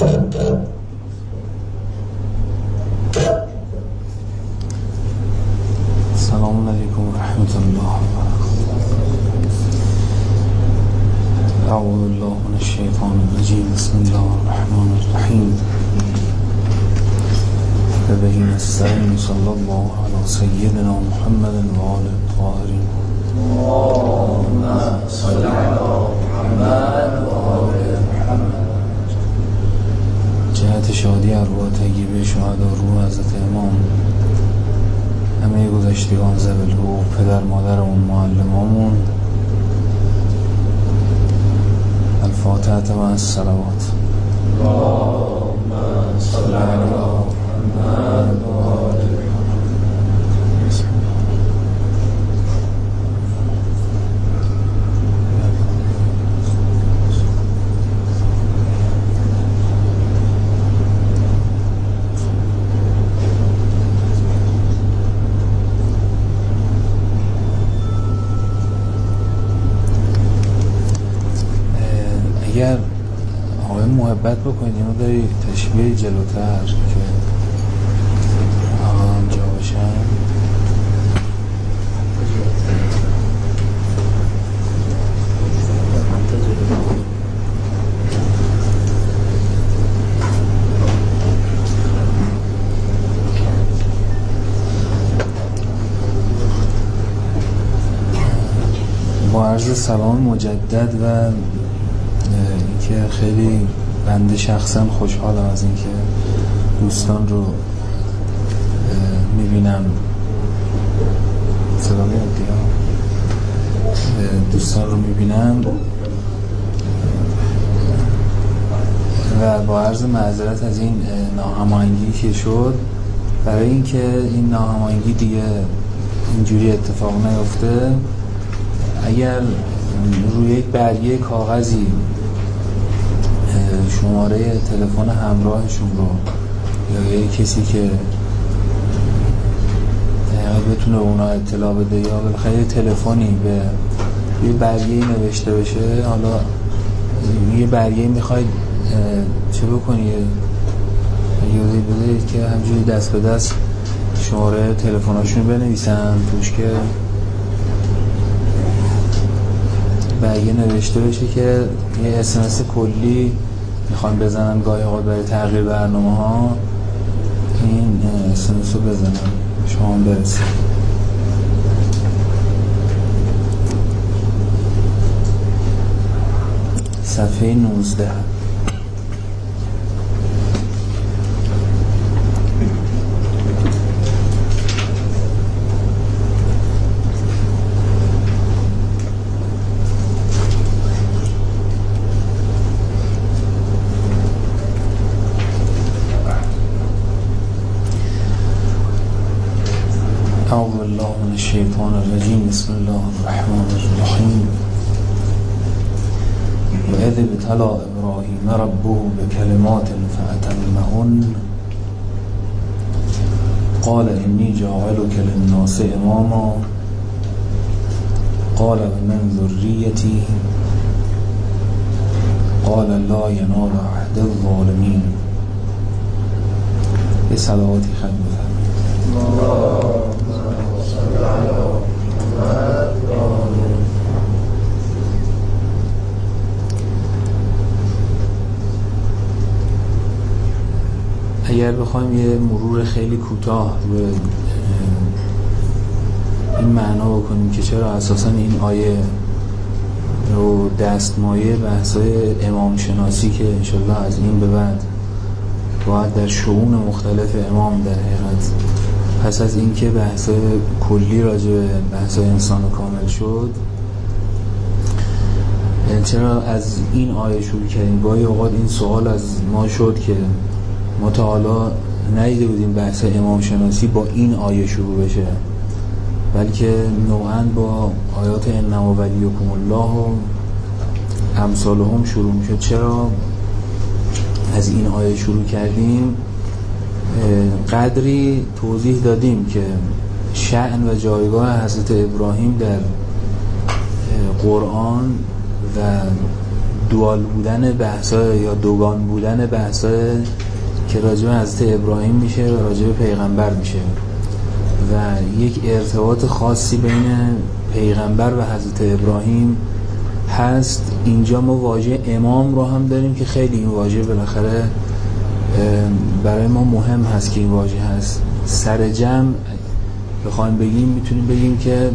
السلام علیکم و رحمت الله و برکاته. اعوذ بالله من الشیطان الرجیم. بسم الله الرحمن الرحیم. و به نستعین. صلی الله علی سیدنا محمد و آله الطاهرین. اللهم صل علی محمد و آله محمد. جهت شادی ارواح طیبه شهدا روح حضرت امام، همه گذشتگان ذوالحقوق، پدر مادرمون، معلمامون، الفاتحه و الصلوات. اللهم صل علی محمد و آل محمد. اگر آقای محبت بکنید اینو داری تشبیه جلوتر که آنجا باشن. با عرض سلام مجدد و که خیلی بنده شخصا خوشحالم از اینکه دوستان رو میبینم. دوستان رو میبینم و با عرض معذرت از این ناهماهنگی که شد، برای اینکه این ناهماهنگی دیگه اینجوری اتفاق نیفته، اگر روی یک برگه کاغذی شماره تلفن همراهشون رو یا یه کسی که بتونه اونا اطلاع بده یا بالاخره تلفنی به یه برگه‌ای نوشته بشه، حالا یه برگه‌ای میخواید چه بکنی، یادی بده که همجوری دست به دست شماره تلفناشون بنویسن توش که برگه نوشته بشه که یه اسمس کلی میخوان بزنن گاهی اوقات برای تغییر برنامه ها، این اسمس رو بزنن شما برسید. صفحه 19. اعوذ بالله من الشیطان الرجیم. بسم الله الرحمن الرحیم. و اذ ابتلی ابراهیم ربه بکلمات فاتمهن قال انی جاعلک للناس اماما قال و من ذریتی قال لا ینال عهد الظالمین. یه صلواتی ختم بفرمایید. اگر بخوایم یه مرور خیلی کوتاه به این معنا بکنیم که چرا اساساً این آیه رو دستمایه بحثای امام شناسی که انشالله از این به بعد باید در شؤون مختلف امام در حقیقت پس از اینکه بحثای کلی راجع به بحثای انسان کامل شد، چرا از این آیه شروع کردیم؟ گاهی اوقات این سوال از ما شد که ما تا حالا ندیده بودیم بحث امام شناسی با این آیه شروع بشه، بلکه نوعاً با آیات انما ولیکم الله و امثالهم شروع میشد. چرا از این آیه شروع کردیم؟ قدری توضیح دادیم که شأن و جایگاه حضرت ابراهیم در قرآن و دوال بودن بحثا یا دوگان بودن بحثا که راجع به حضرت ابراهیم میشه و راجع به پیغمبر میشه و یک ارتباط خاصی بین پیغمبر و حضرت ابراهیم هست. اینجا ما واژه امام رو هم داریم که خیلی این واژه بالاخره برای ما مهم هست که این واژه هست. سر جمع بخوایم بگیم میتونیم بگیم که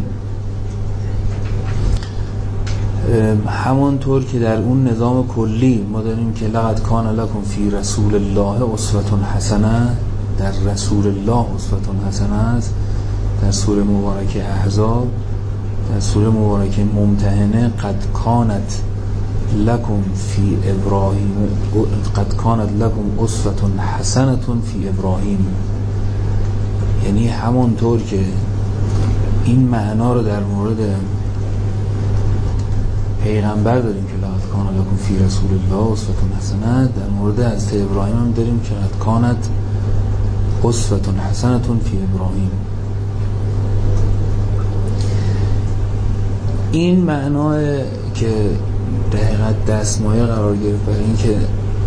همانطور که در اون نظام کلی ما داریم که لقد کان لکم فی رسول الله اسوة حسنه، در رسول الله اسوة حسنه است، در سوره مبارکه احزاب، در سوره مبارکه ممتحنه قد کانت لکم فی ابراهیم قد کانت لکم اسوة حسنه فی ابراهیم، یعنی همانطور که این معنا رو در مورد پیغمبر داریم که لقد کان لکم فی رسول الله اسوة حسنه، در مورد حضرت ابراهیم هم داریم که قد کانت اسوة حسنه فی ابراهیم. این معنا که در حقیقت دستمایه قرار گرفت برای این که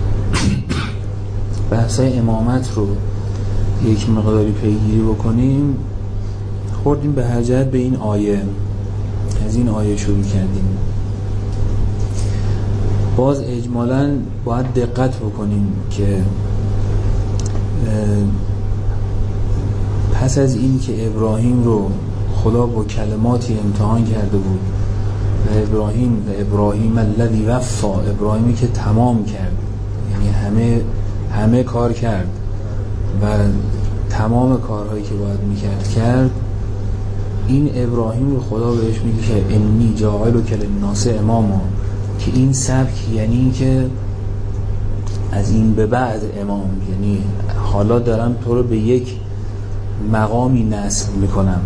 بحثای امامت رو یک مقداری پیگیری بکنیم، خوردیم به هر جهت به این آیه، از این آیه شروع کردیم. باز اجمالاً باید دقت بکنیم که پس از این که ابراهیم رو خدا با کلماتی امتحان کرده بود و ابراهیم الذی وفا، ابراهیمی که تمام کرد، یعنی همه کار کرد و تمام کارهایی که باید میکرد کرد، این ابراهیم رو خدا بهش میگه که انی جاعلک للناس اماما، که این سبک یعنی این که از این به بعد امام، یعنی حالا دارم تو رو به یک مقامی نصب میکنم.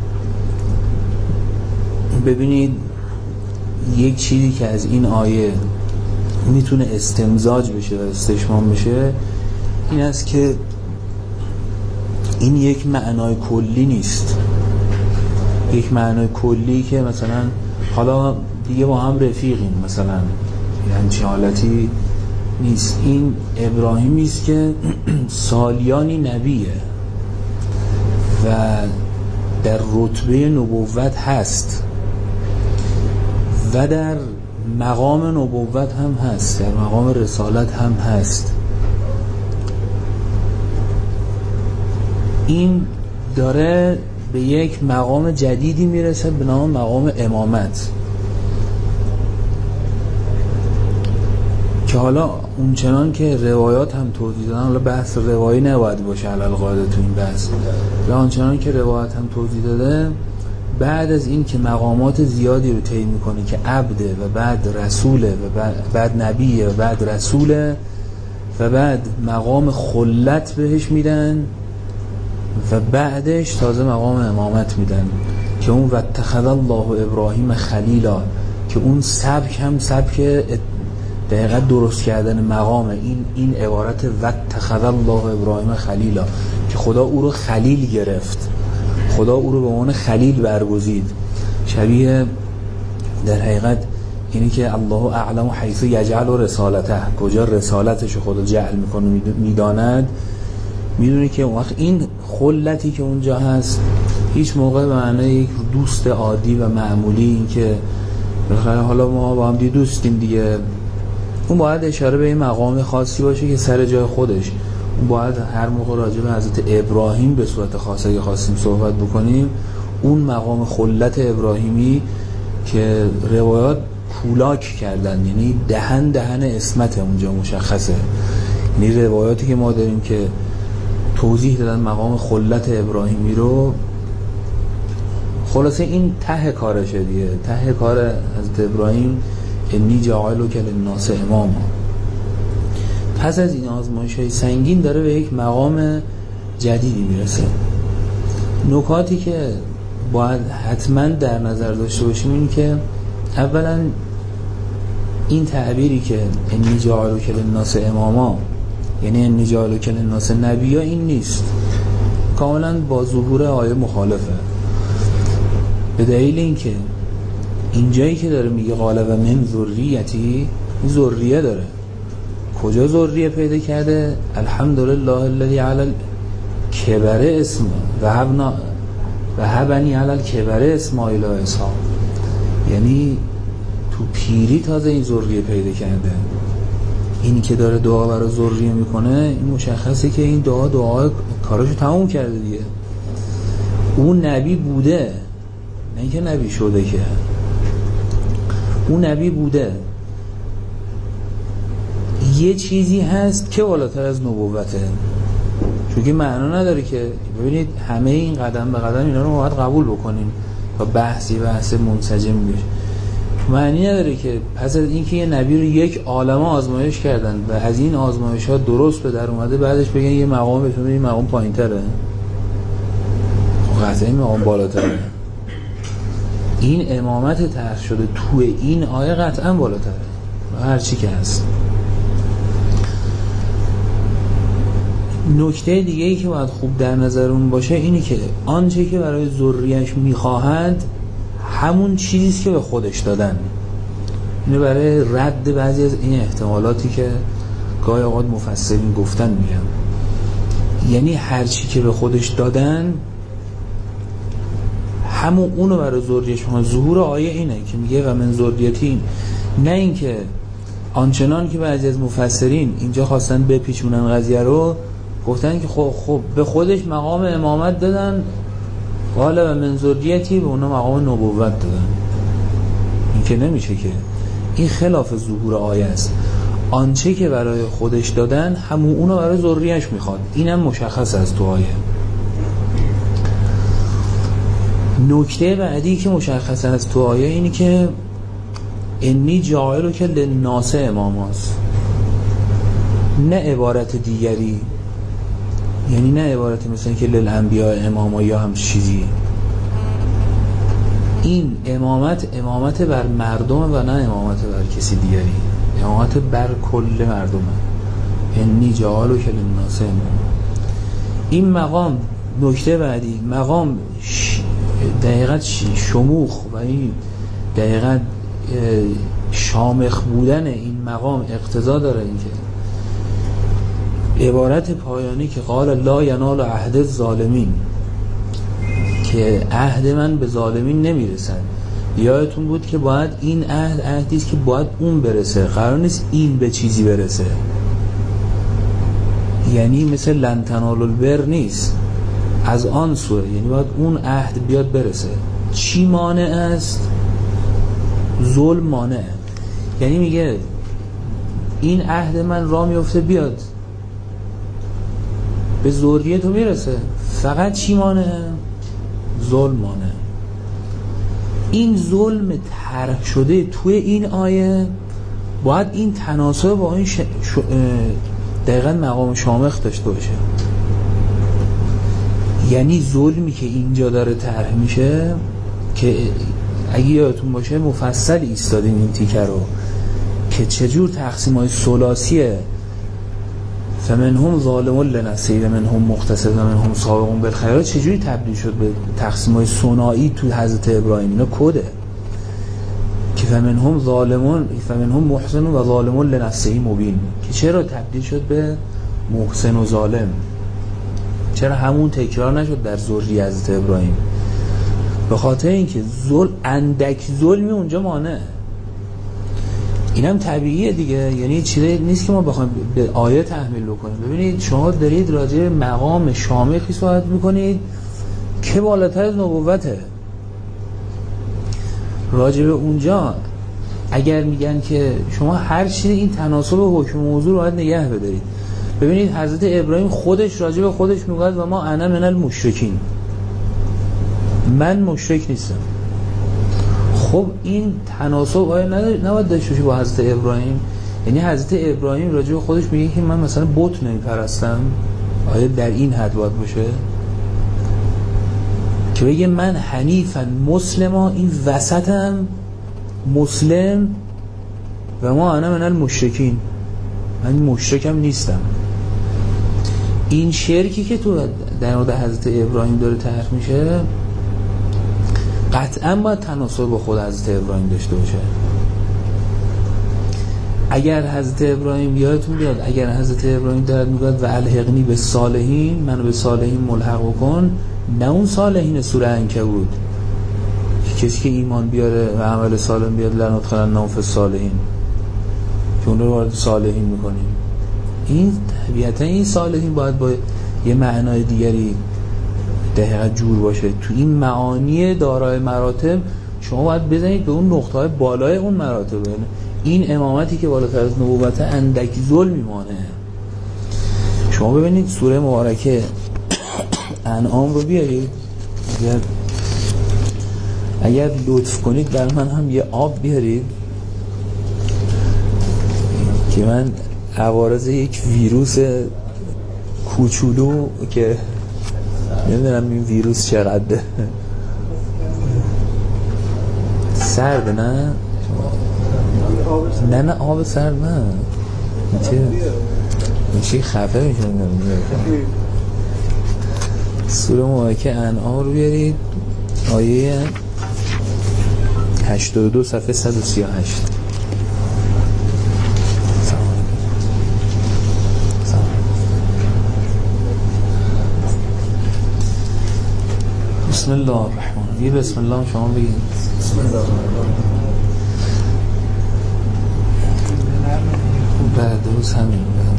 ببینید یک چیزی که از این آیه میتونه استمزاج بشه و استشمام بشه این است که این یک معنای کلی نیست، یک معنای کلی که مثلا حالا دیگه با هم رفیقیم مثلا، یعنی چه حالتی نیست. این ابراهیمی است که سالیانی نبیه و در رتبه نبوت هست و در مقام نبوت هم هست، در مقام رسالت هم هست. این داره به یک مقام جدیدی میرسه به نام مقام امامت، که حالا اونچنان که روایات هم توضیح دادن، حالا بحث روایی نباید باشه علالقاعده تو این بحث، حالا اونچنان که روایات هم توضیح داده، بعد از این که مقامات زیادی رو طی میکنه که عبده و بعد رسوله و بعد نبیه و بعد رسوله و بعد مقام خلت بهش میدن و بعدش تازه مقام امامت میدن که اون واتخذ الله ابراهیم خلیلا، که اون سبک هم سبک دقیقا درست کردن مقام این عبارت واتخذ الله ابراهیم خلیلا، که خدا او رو خلیل گرفت، خدا او رو به عنوان خلیل برگزید. شبیه در حقیقت اینی که الله اعلم حیث یجعل رسالته، کجا رسالتش خدا جعل میکنه میداند، میدونه که اون وقت این خلتی که اونجا هست هیچ موقع به معنی یک دوست عادی و معمولی، این که بخاطر حالا ما با هم دوستیم دیگه، اون باید اشاره به این مقام خاصی باشه که سر جای خودش. اون باید هر موقع راجع به حضرت ابراهیم به صورت خاصه که خواستیم صحبت بکنیم، اون مقام خلت ابراهیمی که روایات کولاک کردن، یعنی دهن اسمت اونجا مشخصه، یعنی روایاتی که ما داریم که توضیح دادن مقام خلت ابراهیمی رو، خلاصه این ته کارشه دیگه، ته کار حضرت ابراهیم انی جاعلک للناس اماما. پس از این آزمایش‌های سنگین داره به یک مقام جدیدی میرسه. نکاتی که باید حتما در نظر داشته باشیم این که اولا این تعبیری که انی جاعلک للناس اماما، یعنی انی جاعلک للناس نبیا، این نیست، کاملا با ظهور آیه مخالفه، به دلیل اینکه اینجایی که داره میگه قال و من ذریتی، این ذریه داره. کجا ذریه پیدا کرده؟ الحمدلله الذی علی الکبر اسم و هبنی علی الکبر اسماعیل و اسحاق. یعنی تو پیری تازه این ذریه پیدا کرده. اینی که داره دعا برای ذریه میکنه، این مشخصه که این دعا کاراشو تموم کرده دیگه. اون نبی بوده، نه اینکه نبی شده، که اون نبی بوده. یه چیزی هست که بالاتر از نبوته، چون که معنا نداره که ببینید همه این قدم به قدم اینا رو باید قبول بکنیم و بحث منسجم بشه. معنی نداره که پس از اینکه یه نبی رو یک عالمه آزمایش کردن و از این آزمایش ها درست به در اومده، بعدش بگن یه مقام بهتون این مقام پایین تره، قطعا این مقام بالاتره. این امامت طرح شده تو این آیه قطعا بالاتره هر چی که هست. نکته دیگه ای که باید خوب در نظرون باشه اینی که آنچه که برای ذریه‌اش میخواهند همون چیزیست که به خودش دادن. اینو برای رد بعضی از این احتمالاتی که گاهی اوقات مفسرین گفتن میگم. یعنی هر چی که به خودش دادن همون اونو برای ذریه‌اش میخوان. ظهور آیه اینه که میگه و من ذریتی، نه اینکه آنچنان که بعضی از مفسرین اینجا خواستن بپیچونن قضیه رو، گفتن که خب به خودش مقام امامت دادن، قال و من ذریتی، به اونا مقام نبوت دادن. این که نمیشه، که این خلاف ظهور آیه است. آنچه که برای خودش دادن همون اونو برای ذریه‌اش میخواد. اینم مشخص از تو آیه. نکته بعدی که مشخص از تو آیه اینی که انی جاعلو که للناس اماماست، نه عبارت دیگری. یعنی نه عبارت مثلا که للانبیاء اماما یا هم چیزی. این امامت بر مردم و نه امامت بر کسی دیگری، امامت بر کل مردمه. انی جاعلو که للناس اماما. این مقام، نکته بعدی، مقام دقیقاً شموخ و این دقیقاً شامخ بودن این مقام اقتضا داره اینکه عبارت پایانی که قال لا ینال عهد الظالمین، که عهد من به ظالمین نمیرسد. یادتون بود که باید این عهدی است که باید اون برسه، قرار نیست این به چیزی برسه. یعنی مثل لن تنالوا البر نیست، از آن سوه، یعنی باید اون عهد بیاد برسه. چی مانع است؟ ظلم مانع. یعنی میگه این عهد من راه میفته بیاد به ذریه تو میرسه، فقط چی مانع؟ ظلم مانع. این ظلم طرح شده توی این آیه باید این تناسب با این دقیقاً مقام شامخ داشته باشه. یعنی ظلمی که اینجا داره طرح میشه، که اگه یادتون باشه مفصل ایستادیم این تیکه رو که چجور تقسیم‌های ثلاثیه، فمنهم ظالم لنفسه و منهم مقتصد و منهم سابق بالخیرات، چجوری تبدیل شد به تقسیم‌های ثنایی تو حضرت ابراهیم. اینا کده که فمنهم ظالمون، فمنهم محسن و ظالم لنفسه مبین، که چرا تبدیل شد به محسن و ظالم؟ چرا همون تکرار نشد در ذریه حضرت ابراهیم؟ به خاطر اینکه اندک ظلمی اونجا مانع. اینم طبیعیه دیگه، یعنی چیزی نیست که ما بخوایم به آیه تحمیل بکنیم. ببینید شما دارید راجع به مقام شامخی صحبت میکنید که بالاتر از نبوته. راجع به اونجا اگر میگن که شما هر چیزی این تناسب حکم موضوع رو باید نگه بدارید. ببینید حضرت ابراهیم خودش راجع به خودش میگه و ما انا من المشرکین، من مشرک نیستم. خب این تناسب آیا نباید داشته باشه با حضرت ابراهیم؟ یعنی حضرت ابراهیم راجع به خودش میگه که من مثلا بت نمیپرستم، آیا در این حد باید باشه؟ که بگه من حنیفا مسلما، این وسطم مسلم، و ما انا من المشرکین، من مشرکم نیستم. این شرکی که تو در مورد حضرت ابراهیم داره طرح میشه قطعا باید تناسب با خود حضرت ابراهیم داشته باشه. اگر حضرت ابراهیم یادتون بیاد، اگر حضرت ابراهیم دارد میگوید و الحقنی به صالحین، منو به صالحین ملحق بکن، نه اون صالحین سوره عنکبوت کسی که ایمان بیاره و عمل صالح بیاره لندخلنهم فی الصالحین که اون رو وارد صالحین میکنیم. این طبیعتا این صالحین باید با یه معنای دیگری دقیقا جور باشه. تو این معانی دارای مراتب شما باید بزنید به اون نقطه‌های بالای اون مراتب. این امامتی که بالاتر از نبوت اندک ظلم میمانه. شما ببینید سوره مبارکه انعام رو بیارید، اگر لطف کنید در من هم یه آب بیارید که من عوارض یک ویروس کوچولو که نمیدونم این ویروس چقدر سرد نه آب سرد نه چی خفه میشه. سوره مبارکه انعام رو بیارید، آیه 82 صفحه 138. بسم الله الرحمن الرحیم. بسم الله شما بگید. بسم الله بعد روز همین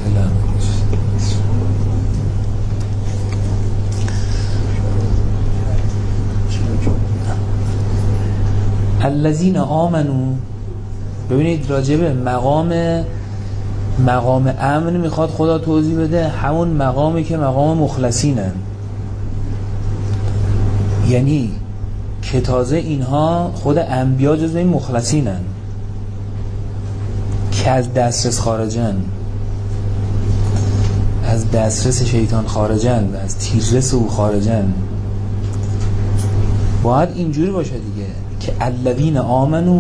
الذین آمنو. ببینید راجع به مقام امن میخواد خدا توضیح بده، همون مقامی که مقام مخلصینن، یعنی که تازه اینها خود انبیا جزو این مخلصینن که از دسترس خارجن، از دسترس شیطان خارجن، از تیررس او خارجن. باید اینجوری باشه دیگه که الذین آمنو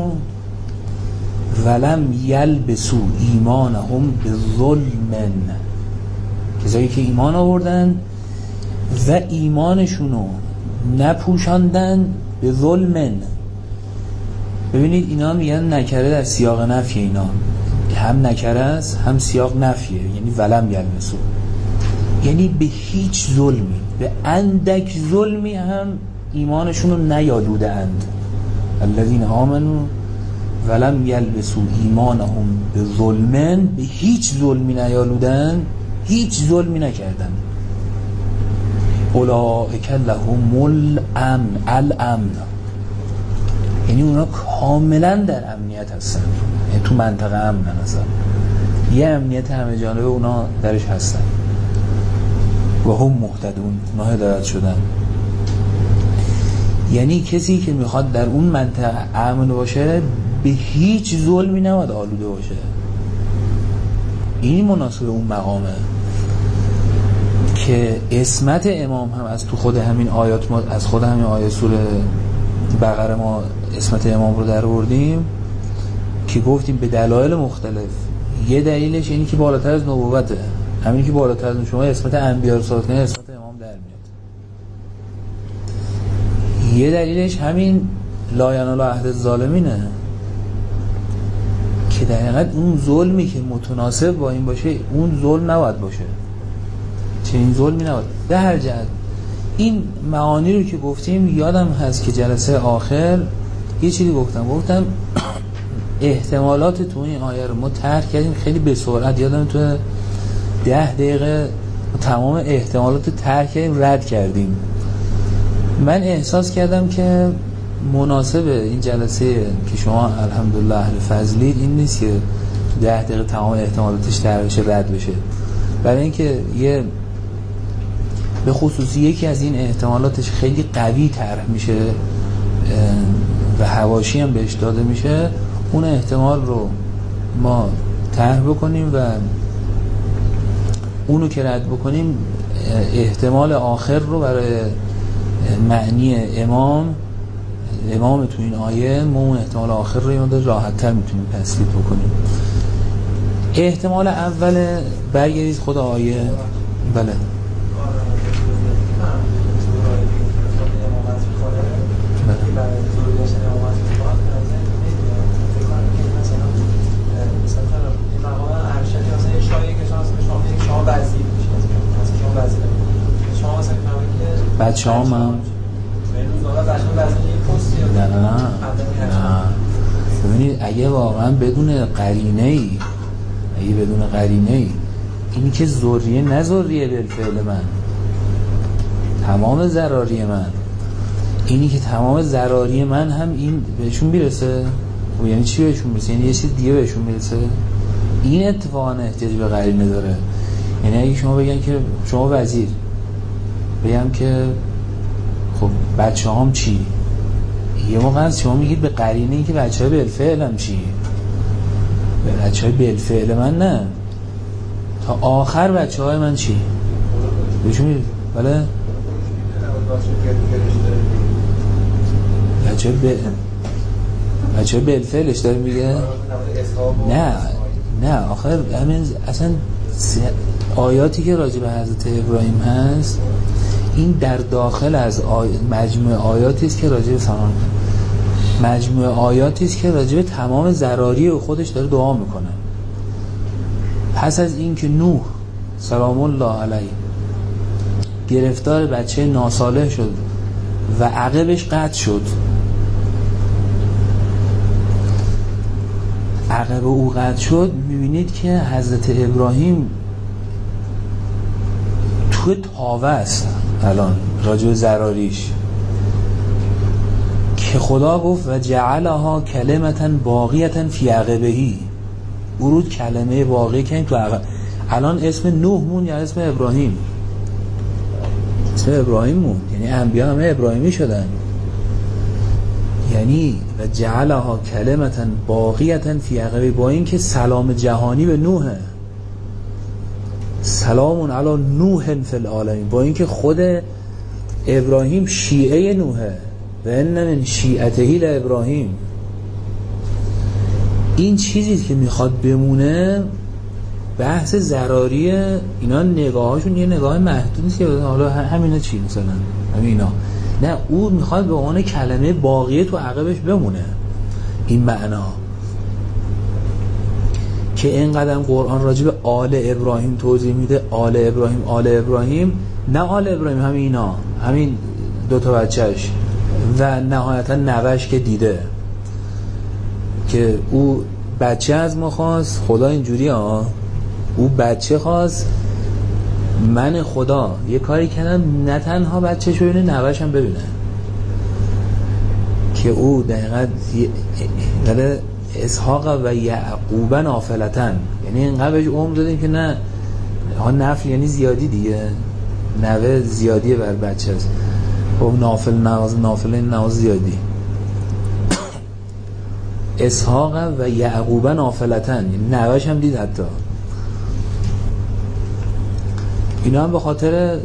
ولم یلبسوا ایمانهم بظلم، کسایی که ایمان آوردن و ایمانشونو نپوشاندن به ظلم. ببینید اینا میگن نکره در سیاق نفی، اینا هم نکره است هم سیاق نفیه، یعنی ولم یلبسوا، یعنی به هیچ ظلمی، به اندک ظلمی هم ایمانشون رو نیالوده اند. الذین آمنو ولم یلبسوا ایمانهم به ظلم، به هیچ ظلمی نیالودن، هیچ ظلمی نکردن. اولئک لهم الامن، یعنی اونا کاملا در امنیت هستن، یعنی تو منطقه امنن، اصلا یه امنیت همه جانبه اونا درش هستن. و هم مهتدون، اونا هدایت شدن. یعنی کسی که میخواد در اون منطقه امن باشه به هیچ ظلمی نباید آلوده باشه. این مناسب اون مقامه که عصمت امام هم از تو خود همین آیات، ما از خود همین آیه سوره بقره ما عصمت امام رو در آوردیم که گفتیم به دلایل مختلف. یه دلیلش اینی که بالاتر از نبوته، همین که بالاتر از شما عصمت انبیا رو ثابت کنه، عصمت امام در میاد. یه دلیلش همین لا ینال عهد الظالمینه که در حقیقت اون ظلمی که متناسب با این باشه، اون ظلم نباید باشه، چنین ظلمی نباید. به هر جهت این معانی رو که گفتیم، یادم هست که جلسه آخر یه چیزی گفتم احتمالات تو این آیه رو ما طرح کردیم خیلی به سرعت، یادم تو 10 دقیقه تمام احتمالات رو طرح کردیم، رد کردیم. من احساس کردم که مناسب این جلسه که شما الحمدلله اهل فضلید این نیست که 10 دقیقه تمام احتمالاتش طرح بشه، رد بشه، برای اینکه یه به خصوص یکی از این احتمالاتش خیلی قوی طرح میشه و حواشی هم بهش داده میشه، اون احتمال رو ما طرح بکنیم و اونو که رد بکنیم احتمال آخر رو برای معنی امام تو این آیه، ما اون احتمال آخر رو یه راحت تر میتونیم تثبیت بکنیم. احتمال اول برگردید خود آیه. بله بچه هم نه ببینید اگه واقعا بدون قرینه ای اینی که ذریه نه ذریه بالفعل من، تمام ضراری من، اینی که تمام ضراری من هم این بهشون میرسه. و یعنی چی بهشون میرسه؟ یعنی یه چیز دیگه بهشون میرسه. این اتفاقا احتیاج به قرینه داره. یعنی اگه شما بگن که شما وزیر بگم که خب بچه هم چی؟ یه موقع از شما میگید به قرینه این که بچه های بالفعل هم چی؟ به بچه های بالفعل من نه، تا آخر بچه های من چی؟ بهشون میگید بله؟ بچه های بالفعلش داره میگه؟ نه آخر همین اصلا آیاتی که راجع به حضرت ابراهیم هست این در داخل از مجموعه آیاتی است که راجع به مجموعه آیاتی است که راجع به تمام ضراری خودش داره دعا میکنه. پس از این که نوح سلام الله علیه گرفتار بچه ناصالح شد و عقبش قطع شد، عقب او قطع شد، میبینید که حضرت ابراهیم تو تاوه است الان راجع به ضراریش، که خدا گفت و جعلها کلمتا باقیتا فی عقبهی، ورود کلمه باقی کنید تو عقب. الان اسم نوح مون یا اسم ابراهیم؟ اسم ابراهیم مون، یعنی انبیا همه ابراهیمی شدن. یعنی و جعلها کلمتا باقیتا فی عقبهی، با این که سلام جهانی به نوحه، سلام علی نوح فی العالمین، با این که خود ابراهیم شیعه نوحه و ان من شیعته لابراهیم. این چیزی که میخواد بمونه بحث ضراری اینا، نگاهاشون یه نگاه محدود نیست که حالا همینا چی مثلا همینا، نه او میخواد به عنوان کلمه باقیه تو عقبش بمونه. این معنا که اینقدر قرآن راجع به آل ابراهیم توضیح میده، آل ابراهیم نه آل ابراهیم همین اینا، همین دوتا بچهش و نهایتا نوش که دیده که او بچه از ما خواست، خدا اینجوری او بچه خواست، من خدا یه کاری کردم نه تنها بچه‌شو ببینه نوش هم ببینه، که او دقیقا اسحاق و یعقوب نافلتن، یعنی اینقدر بهش عمر دادیم که نه ها نفل یعنی زیادی دیگه، نوه زیادیه بر بچه هست، خب نافل این نواز زیادی. اسحاق و یعقوب نافلتن، یعنی نوش هم دید حتی. اینا هم به خاطر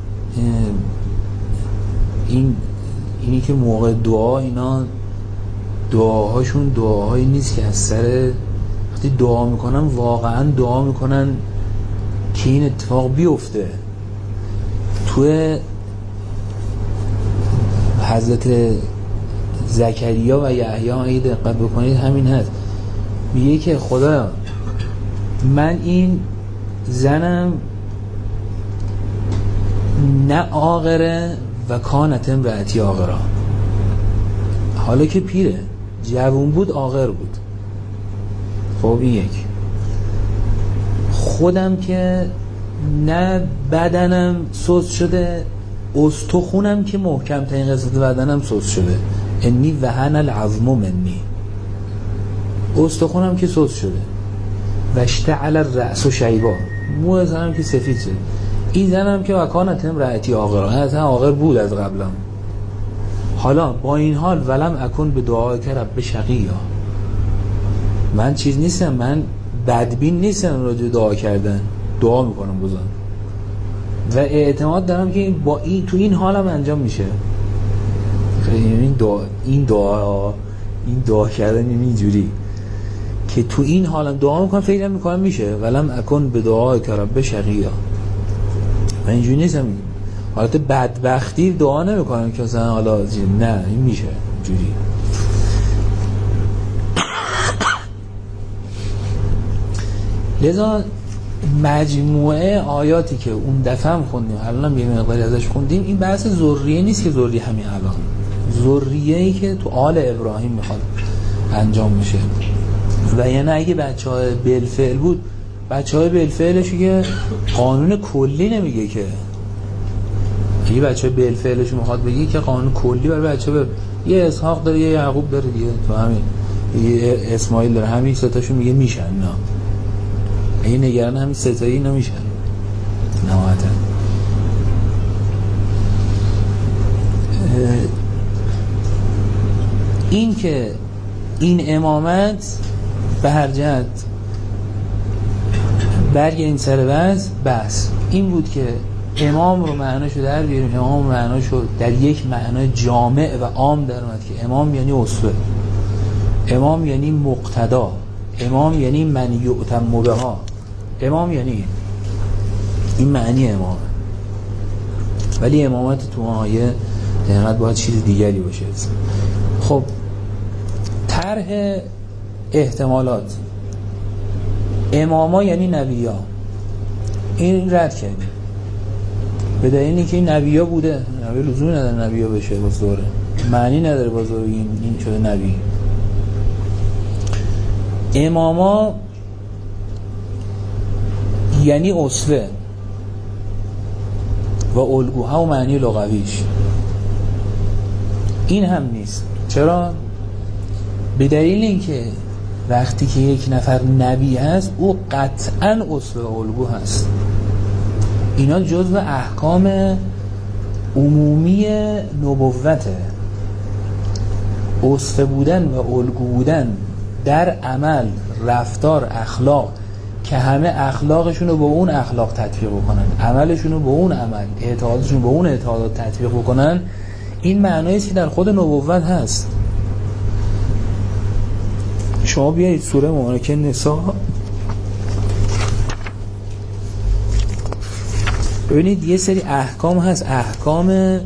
اینی که موقع دعا اینا دعاهاشون دعاهایی نیست که از سر وقتی دعا میکنن واقعا دعا میکنن که این اتفاق بیفته. توی حضرت زکریا و یحیی اگه دقت بکنید همین هست، میگه که خدا من این زنم نه عاقره و کانت امرأتی عاقرا، حالا که پیره، جوون بود عاقر بود. خب این یک، خودم که نه بدنم سست شده، استخونم که محکم ترین قسمت بدنم سست شده، انی وهن العظم منی، استخونم که سست شده، و اشتعل الرأس شیبا، مو زنم که سفید شده. این زنم که وکانت امرأتی عاقرا، اصلا عاقر بود از قبلم. حالا با این حال ولم اکن به دعای که رب شقیا، من چیز نیستم، من بدبین نیستم راجع دعا کردن، دعا میکنم بزن و اعتماد دارم که با این تو این حالم انجام میشه. این دعا کردن اینجوری که تو این حالم دعا میکنم، فکر میکنم میشه. ولم اکن به دعای که رب شقیا، من اینجوری نیستم حالت بدبختی دعا نمیکنم که مثلا حالا نه این میشه اینجوری. لذا مجموعه آیاتی که اون دفعه هم خوندیم الان یه مقداری ازش خوندیم، این بحث ذریه نیست که ذریه همین الان، ذریه‌ای که تو آل ابراهیم میخواد انجام میشه. و یعنی اگه بچه‌های بالفعل بود، بچه‌های بالفعلش که قانون کلی نمیگه که، اگه بچه‌های بالفعلش میخواد بگی که قانون کلی برای بچه‌ها، یه اسحاق داره یه یعقوب داره دیگه، تو همین یه اسماعیل داره، همین سه تاشون میگه میشن. نه اگه نگران همین سه تایی نمیشن نهایتا. این که این امامت به هر جهت برگردیم سر بس این بود که امام رو معناشو در بیاریم. امام معناشو در یک معنای جامع و عام در اومد که امام یعنی اسوه، امام یعنی مقتدا، امام یعنی من یؤتم بها، امام یعنی این معنی امام. ولی امامت تو آیه دقیقاً باید چیز دیگری باشه. خب طرح احتمالات، اماما یعنی نبیا، این رد کردیم به دلیل اینکه این نبیا بوده، نبی لزومی نداره نبیا بشه باز دوره، معنی نداره باز دوره این شده نبی. اماما یعنی اسوه و الگوها و معنی لغویش، این هم نیست. چرا؟ به دلیل اینکه وقتی که یک نفر نبی هست او قطعاً اسوه و الگو هست. اینا جزو احکام عمومی نبوته، اسوه بودن و الگو بودن در عمل، رفتار، اخلاق، که همه اخلاقشون رو با اون اخلاق تطبیق بکنن، عملشون رو با اون عمل، اعتقادشون با اون اعتقادات تطبیق بکنن. این معنایی است که در خود نبوت هست. شما بیایید سوره مبارکه نساء ببینید، یه سری احکام هست، احکام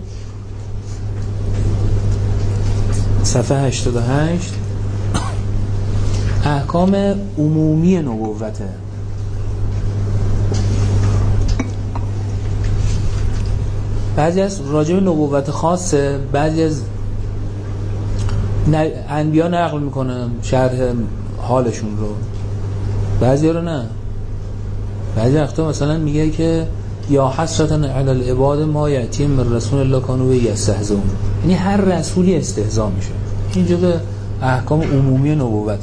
صفحه 88، احکام عمومی نبوته. بعضی از راجع به نبوت خاصه، بعضی از انبیا نقل میکنه شرح حالشون رو، بعضی رو نه. بعضی وقتا مثلا میگه که یا حسرتا علی العباد ما یأتیهم من رسول الله کانوا به یستهزئون، یعنی هر رسولی استهزا میشه. این جزء احکام عمومی نبوت.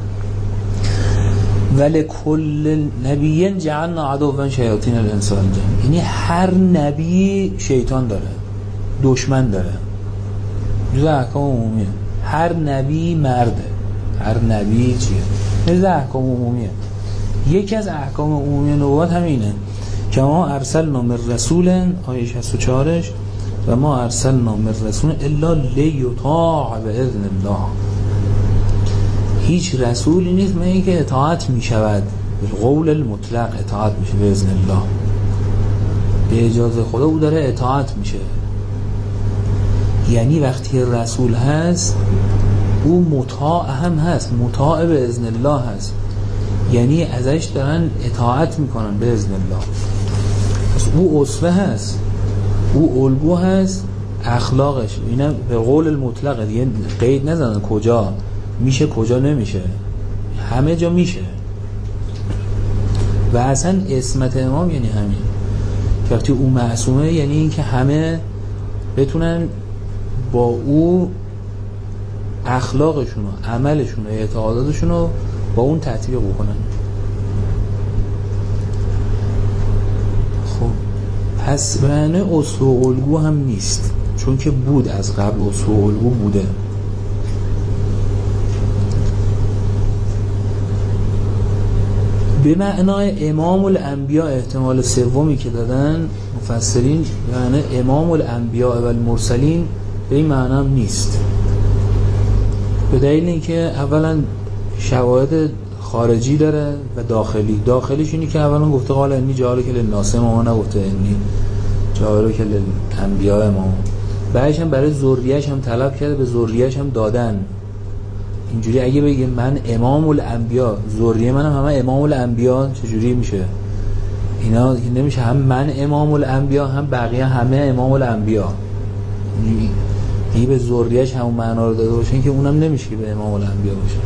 ولکل نبی جعلنا عدوا شیاطین الانس والجن، یعنی هر نبی شیطان داره، دشمن داره. جزء احکام عمومیه. هر نبی مرده، هر نبی چیه؟ جزء احکام عمومیه. یکی از احکام عمومی نبوت همینه که ما ارسلنا من رسول، آیه 64ش، و ما ارسلنا من رسول الا لیطاع باذن الله. هیچ رسولی نیست مگر اینکه اطاعت می شود، بالقول المطلق اطاعت میشه باذن الله، به اجازه خدا او داره اطاعت میشه. یعنی وقتی رسول هست او مطاع هم هست، مطاع باذن الله هست، یعنی ازش دارن اطاعت میکنن باذن الله. پس او اسوه هست، او الگو هست، اخلاقش اینا به قول المطلق دیگه قید نزنن کجا میشه کجا نمیشه، همه جا میشه. و اصلا اسمت امام یعنی همین که وقتی او معصومه، یعنی این که همه بتونن با او اخلاقشون و عملشون و اعتقاداتشون رو با اون تطبیق بکنن. خب پس معنی اسوه و الگو هم نیست، چون که بود از قبل اسوه و الگو بوده. به معنای امام الانبیاء احتمال سومی که دادن مفسرین، یعنی امام الانبیاء و المرسلین، به این معنی هم نیست. به دلیل اینکه اولا شواهد خارجی داره و داخلی. داخلیش اینی که اولا گفته قال انی جعل که للناس اماما، نگفته انی جعل که للانبیاء اماما. بعدش هم برای ذریه‌اش هم طلب کرده، به ذریه‌اش هم دادن. اینجوری اگه بگه من امام الانبیاء، ذریه منم همه امام الانبیاء، چجوری میشه؟ اینا نمیشه هم من امام الانبیا هم بقیه همه امام الانبیا، دیگه به ذریه‌اش همون معنا رو داده باشن که اونم نمیشه که به امام الانبیا باشه.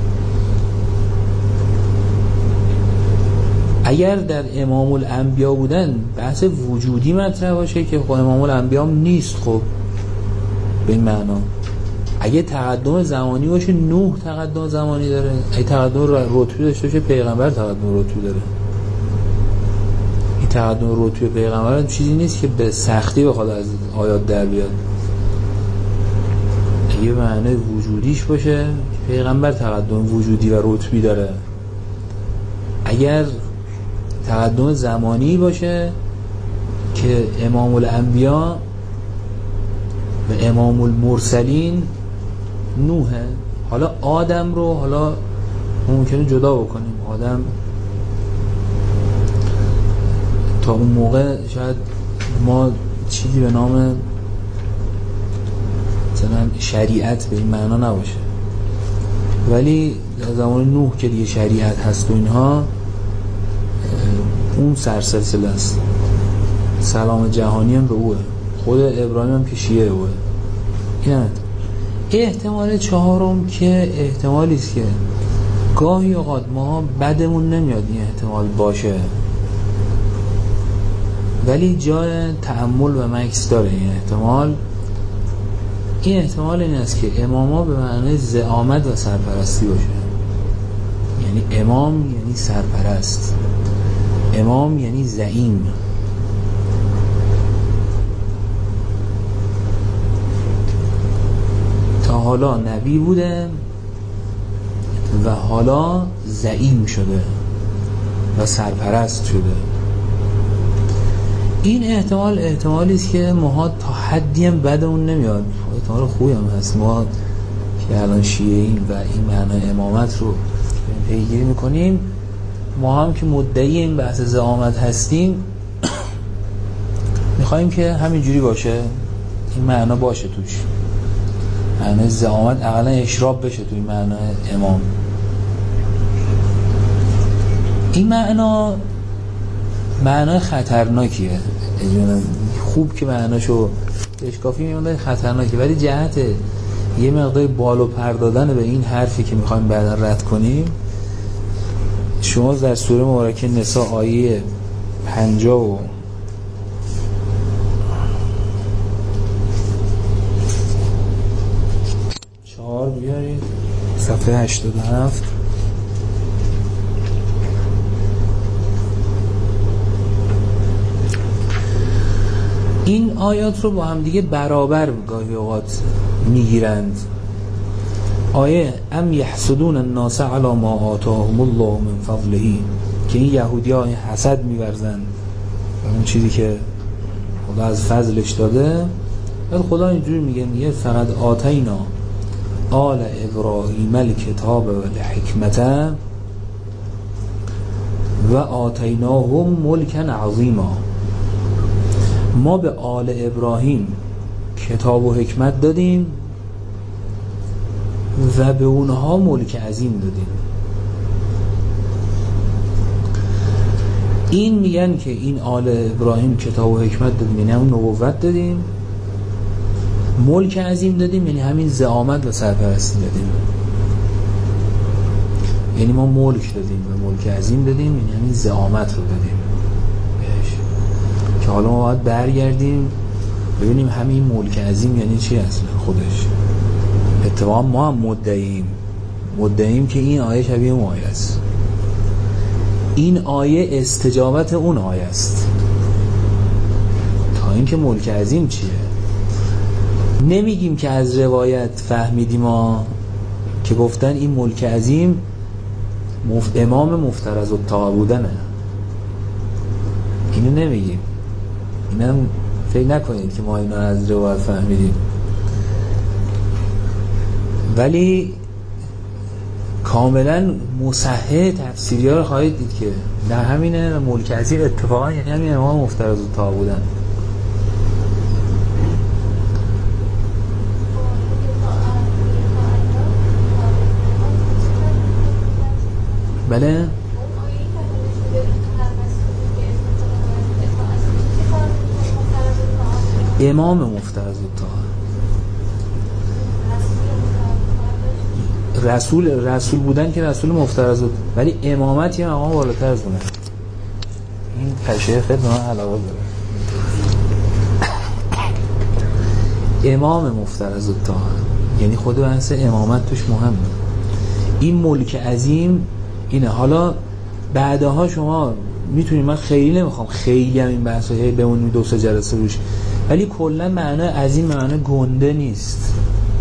اگر در امام الانبیا بودن بحث وجودی مطرح باشه که خب امام الانبیا هم نیست، خب به این معنا. اگه تقدم زمانی باشه نوح تقدم زمانی داره، اگه تقدم رتبی داشته باشه پیغمبر تقدم رتبی داره. این تقدم رتبی پیغمبر چیزی نیست که به سختی بخواد از آیات در بیاد. اگه به معنی وجودیش باشه پیغمبر تقدم وجودی و رتبی داره. اگر تقدم زمانی باشه که امام الانبیا و امام المرسلین نوحه. حالا آدم رو حالا ممکنه جدا بکنیم، آدم تا اون موقع شاید ما چیزی به نام مثلا شریعت به این معنا نباشه، ولی در زمان نوح که دیگه شریعت هست و اینها اون سرسلسله است. سلام جهانی هم به اوه، خود ابراهیم هم که شیعه اوه. این احتمال چهارم که احتمالی است که گاهی اوقات ما بدمون نمیاد این احتمال باشه، ولی جای تأمل و مکث داره این احتمال. این احتمال این است که اماما به معنی زعامت و سرپرستی باشه. یعنی امام یعنی سرپرست، امام یعنی زعیم. تا حالا نبی بوده و حالا زعیم شده و سرپرست شده. این احتمالی است که ما تا حدی هم بدمون نمیاد، احتمال خوبی هم هست. ما که الان شیعه‌ایم و این معنی امامت رو پیگیری میکنیم، ما هم که مدعی این بحث زعامت هستیم میخواییم که همینجوری باشه، این معنا باشه توش، معنی زعامت اقلا اشراب بشه توی معنی امام. این معنا خطرناکیه، خوب که معناشو اشکافی میمونده خطرناکه، ولی جهت یه مقدار بالو پر دادن به این حرفی که میخوایم بعدا رد کنیم، شما در سوره مبارکه نساء آیه 54 بیارید، صفحه 87. این آیات رو با هم دیگه برابر گاهی اوقات میگیرند. آیه ام یحسدون الناس علی ما آتاهم الله من فضله، که این یهودی‌ها این حسد می‌ورزن اون چیزی که خدا از فضلش داده. بعد خدا اینجوری میگه فقط آتینا آل ابراهیم الکتاب و الحکمت و آتیناهم ملکا عظیما. ما به آل ابراهیم کتاب و حکمت دادیم و به اونها ملک عظیم دادیم. این میگن که این آل ابراهیم کتاب و حکمت دادیم یعنی همون نبوت دادیم، ملک عظیم دادیم یعنی همین زعامت و سرپرستی دادیم. یعنی ما ملک دادیم و ملک عظیم دادیم یعنی همین زعامت رو دادیم بهش. که حالا ما باید برگردیم ببینیم همین ملک عظیم یعنی چی اصلا خودش. اتفاقا ما هم مدعیم که این آیه شبیه اون آیه است. این آیه استجابت اون آیه است. تا اینکه ملک عظیم چیه نمیگیم که از روایت فهمیدیم ما که گفتن این ملک عظیم امام مفترض الطاعه بودنه. اینو نمیگیم، اینم فکر نکنید که ما اینو از روایت فهمیدیم، ولی کاملا مصحح تفسیری ها رو خواهید دید که در همینه ملک عظیم اتفاقا یعنی همین امام مفترض الطاعه بودن. بله امام مفترض الطاعه. رسول بودن که رسول مفترض بود، ولی امامت یه مقام بالاتر از اونه. این قشه خیلی من علاقه داره. امام مفترض الطاعه یعنی خود بحث امامت توش مهمه. این ملک عظیم اینه. حالا بعدها شما میتونید، من خیلی نمیخوام خیلی هم این بحثا بمونیم 2-3 جلسه روش، ولی کلا معنی عظیم معنی گنده نیست،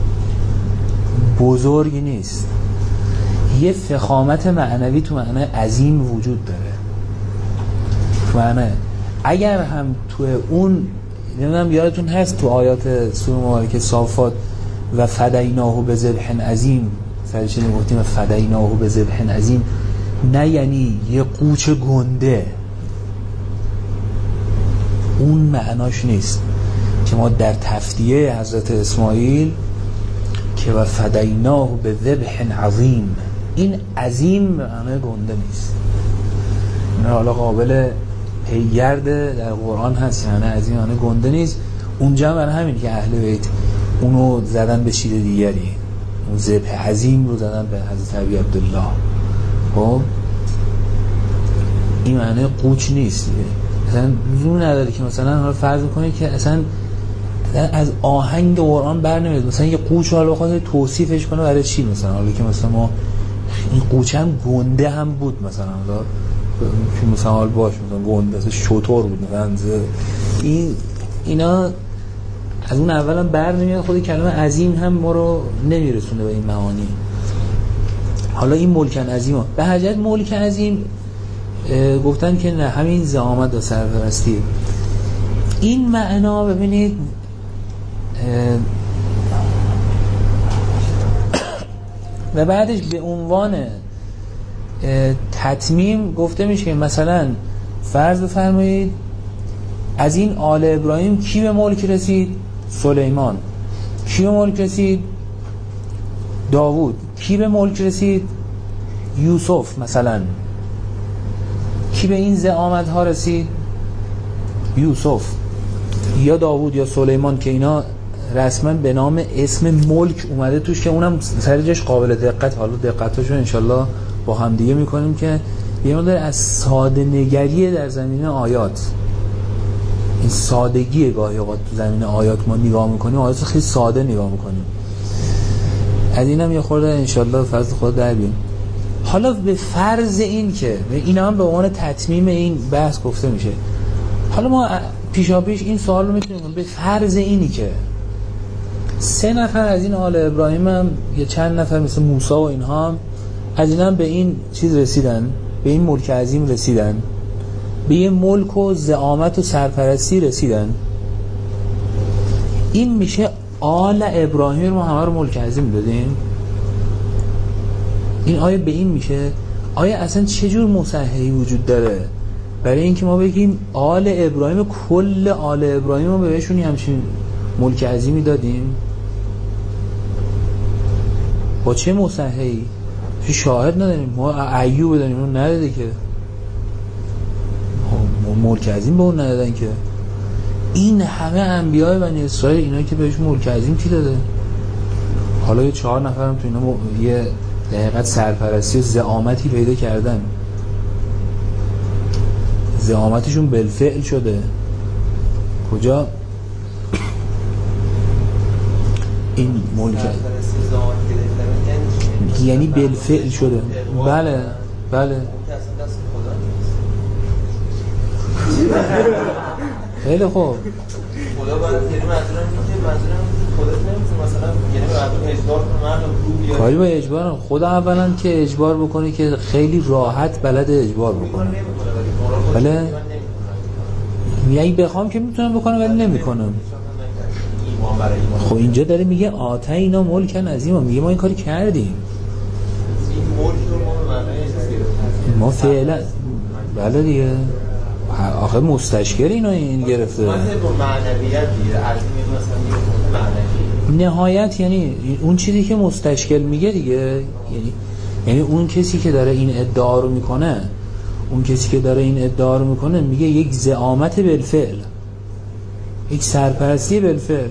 بزرگی نیست. یه فخامت معنوی تو معنی عظیم وجود داره. تو معنی اگر هم تو اون، نمیدونم یادتون هست تو آیات سوره مبارکه صافات و فدیناه بذبح عظیم، سرش گفتیم فدیناه بذبح عظیم، نه یعنی یه قوچ گنده، اون معناش نیست که ما در تفدیه حضرت اسماعیل که و فدیناه بذبح عظیم، این عظیم معنی گنده نیست. این حالا قابل پیگرد در قرآن هست، یعنی عظیم معنی گنده نیست. اونجا برای همین که اهل بیت اونو زدن به چیز دیگری، اون ذبح عظیم رو زدن به حضرت ابی عبدالله. خب این معنی قوچ نیست، مثلا لزوم نداره که مثلا حالا فرض کنید که اصلا از آهنگ قرآن بر نمیاد مثلا یه قوچ حالا بخواد توصیفش کنه برای چی، مثلا حالا که مثلا ما این قوچ هم گنده هم بود، مثلا حالا که مثلا حال باش مثلا گنده مثلا شطور بود، مثلا اینا از اون اولا بر نمیاد. خود کلمه عظیم هم ما رو نمیرسونه به این معانی. حالا این ملک عظیم به حجت ملک عظیم گفتن که نه، همین زعامت و سرپرستی. این معنا ببینید و بعدش به عنوان تتمیم گفته میشه که مثلا فرض بفرمایید از این آل ابراهیم کی به ملک رسید؟ سلیمان. کی به ملک رسید؟ داوود. کی به ملک رسید؟ یوسف. مثلا کی به این زعامت ها رسید؟ یوسف یا داوود یا سلیمان، که اینا رسما به نام اسم ملک اومده توش، که اونم سرجش قابل دقت. حالا دقتاشو انشالله با هم دیگه میکنیم که یه مقدار از ساده نگری در زمینه آیات، این سادگی گاهی اوقات تو زمینه آیات ما نگاه میکنیم، آیات خیلی ساده نگاه میکنیم، از اینم یه خورده انشالله فرض خود در بیاریم. حالا به فرض این که اینا هم به عنوان تتمیم این بحث گفته میشه، حالا ما پیشاپیش این سوال رو میتونیم به فرض اینی که 3 نفر از این آل ابراهیم هم یه چند نفر مثل موسی و اینها هم از این هم به این چیز رسیدن، به این ملک عظیم رسیدن، به یه ملک و زعامت و سرپرستی رسیدن، این میشه آل ابراهیم رو همه رو ملک عظیم دادیم. این آیه به این میشه. آیه اصلا چجور مصححی وجود داره برای اینکه ما بگیم آل ابراهیم، کل آل ابراهیم رو بهشون همچین ملک عظیمی دادیم؟ با چه مصححی؟ شاهد نداریم. ما ایوب داریم، اون نداده که ملک عظیم به اون ندادن که. این همه انبیاء بنی اسرائیل اینا که بهشون ملک عظیم کی داده؟ حالا یه 4 نفرم تو اینا یه دقیقت سرپرستی و زعامتی پیدا کردن، زعامتشون بالفعل شده. کجا این ملک یعنی بالفعل شده؟ بله بله خیلی خوب. خدا باید یعنی منظورم خدا نمیتونه مثلا یعنی مردم اجبار کنه مردم کاری با اجبار. خدا اولا که اجبار بکنه که خیلی راحت بلد اجبار بکنه. بله یعنی بخوام که میتونم بکنم ولی نمیکنم. خب اینجا داره میگه آتینا ملکن عظیما، میگه ما این کاری کردیم. ما فعلا بله دیگه آخه مستشکر اینو این گرفته مثلا با معنویت دیگه عظیم مثلا معنوی نهایت، یعنی اون چیزی که مستشکل میگه دیگه، یعنی اون کسی که داره این ادعا رو میکنه، اون کسی که داره این ادعا رو میکنه میگه یک زعامت بالفعل، یک سرپرستی بالفعل.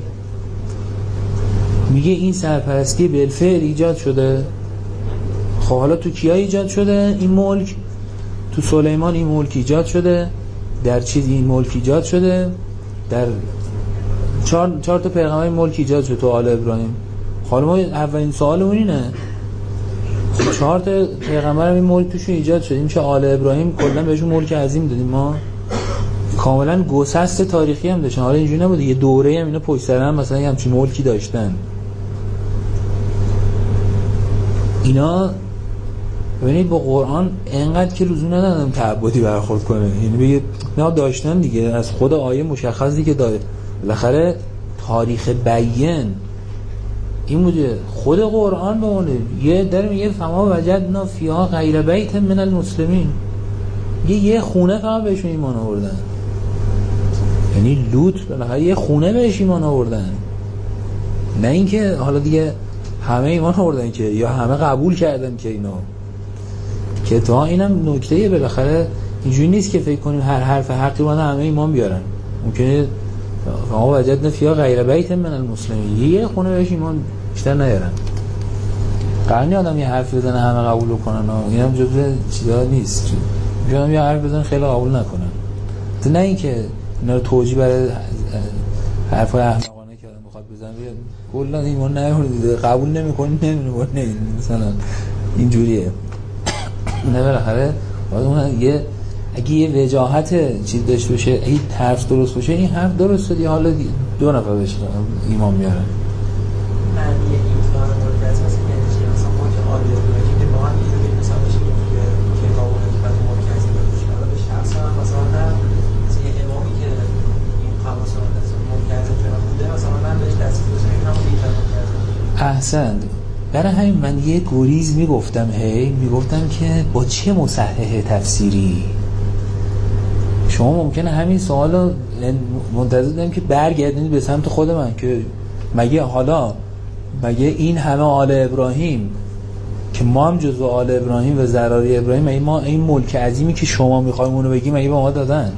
میگه این سرپرستی بالفعل ایجاد شده. خب حالا تو کیا ایجاد شده این ملک؟ تو سلیمان این ملک ایجاد شده. در چیز این ملک ایجاد شده؟ در چهار تا پیغمبر این ملک ایجاد شده تو آل ابراهیم. حالا ما اولین سوالمون اینه 4 تا پیغمبر این ملک توشون ایجاد شده، این میشه آل ابراهیم کلا بهشون ملک عظیم دادیم ما. کاملا گسست تاریخی هم داشتن. حالا اینجوری نبوده یه دوره هم اینا پشت سر هم مثلا یه همچین ملکی داشتن. اینا ببینید با قرآن اینقدر که لزوم ندارم تعبدی برخورد کنه، یعنی بگید نه داشتن دیگه، از خود آیه مشخصی که داره. بالاخره تاریخ بیان این بوده. خود قرآن به اونه یه در میگه فما وجدنا فیها غیر بیت من المسلمین، یه خونه فقط بهشون ایمان آوردن. یعنی لوط بالاخره یه خونه بهش ایمان آوردن، نه اینکه حالا دیگه همه ایمان آوردن که یا همه قبول کردن که اینا که تا اینم نکته بالاخره اینجوری نیست که فکر کنیم هر حرف حقی رو همه ایمان بیارن. ممکنه فما وجدنا فیها غیر بیت من المسلمین یه خونه بهش ایمان بیشتر نیارن. قرنی آدم یه حرف بزنه همه قبول کنن، اینم جزء چیزا نیست. میگم یه حرف بزنه خیلی قبول نکنن، تو نه اینکه اینا رو توجیه برای حرفای احمقانه کردن بخواد بزنه کلا ایمان نیاره قبول نمی‌کنه نمی‌کنه مثلا اینجوریه. نه بالاخره اون یه اگه یه وجاهت چیز داشته باشه، اگه حرف درست باشه این حرف درسته دیگه، حالا 2 نفر بهش ایمان میارن. معنی این کار مرکز هست که یعنی مثلا ما که آل ابراهیم که با هم اینجوری مثلا بشه که کتاب و حکمت مرکزی باشه، حالا به شخص هم مثلا یه امامی که این قواسات مرکزی چرا بوده مثلا من بهش دسترسی داشتم این همون دیگه مرکزی. احسنت. برای همین من یه گریز میگفتم که با چه مصحح تفسیری شما ممکنه همین سوالو منتظر بودم که برگردید به سمت خود من که مگه این همه آل ابراهیم که ما هم جزو آل ابراهیم و ذراری ابراهیم، مگه ما این ملک عظیمی که شما میخوایم اونو بگیم مگه به ما دادن؟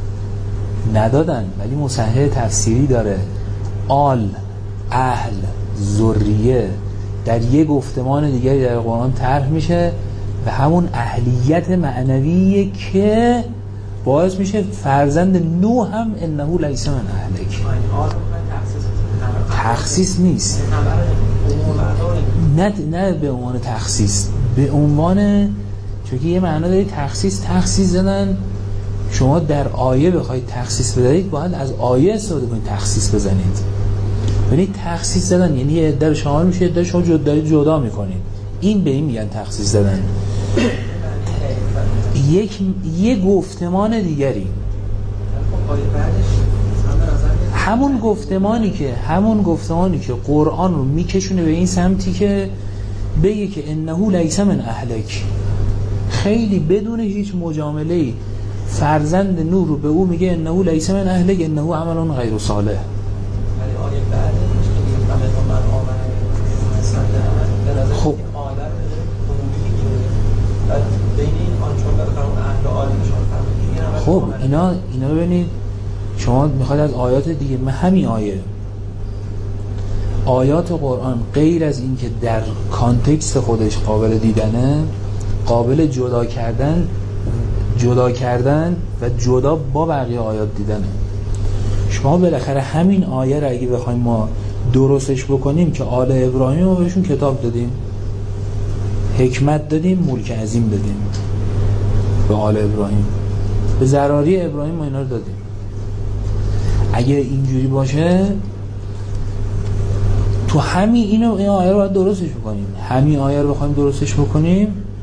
ندادن. ولی مصحح تفسیری داره. آل، اهل، ذریه در یک گفتمان دیگری در قرآن طرح میشه و همون اهلیت معنویه که باعث میشه فرزند نوح هم انه لیس من اهلک. تخصیص نیست، نه به عنوان تخصیص، به عنوان چون که یه معنا داری تخصیص زدن. شما در آیه بخواید تخصیص بدهید باید از آیه استفاده کنید تخصیص بزنید. یعنی تخصیص زدن یعنی یه در شامل میشه، در شما جدا میکنید. این به این میگن تخصیص زدن. یک گفتمان دیگری، همون گفتمانی که قرآن رو میکشونه به این سمتی که بگه که انه لیس من اهلک، خیلی بدون هیچ مجامله‌ای فرزند نوح رو به او میگه انه لیس من اهلک انه عمل غیر صالح. خب خب اینا ببینید شما میخواید از آیات دیگه، من همین آیات قرآن غیر از این که در کانتکست خودش قابل دیدنه، قابل جدا کردن و جدا با بقیه آیات دیدنه. شما بالاخره همین آیه را اگه بخوایم ما درستش بکنیم که آل ابراهیم رو بهشون کتاب دادیم، حکمت دادیم، ملک عظیم دادیم به آل ابراهیم، به ذراری ابراهیم ما اینا رو دادیم. اگه اینجوری باشه تو این آیه رو باید درستش بکنیم. همین آیه رو بخوایم درستش بکنیم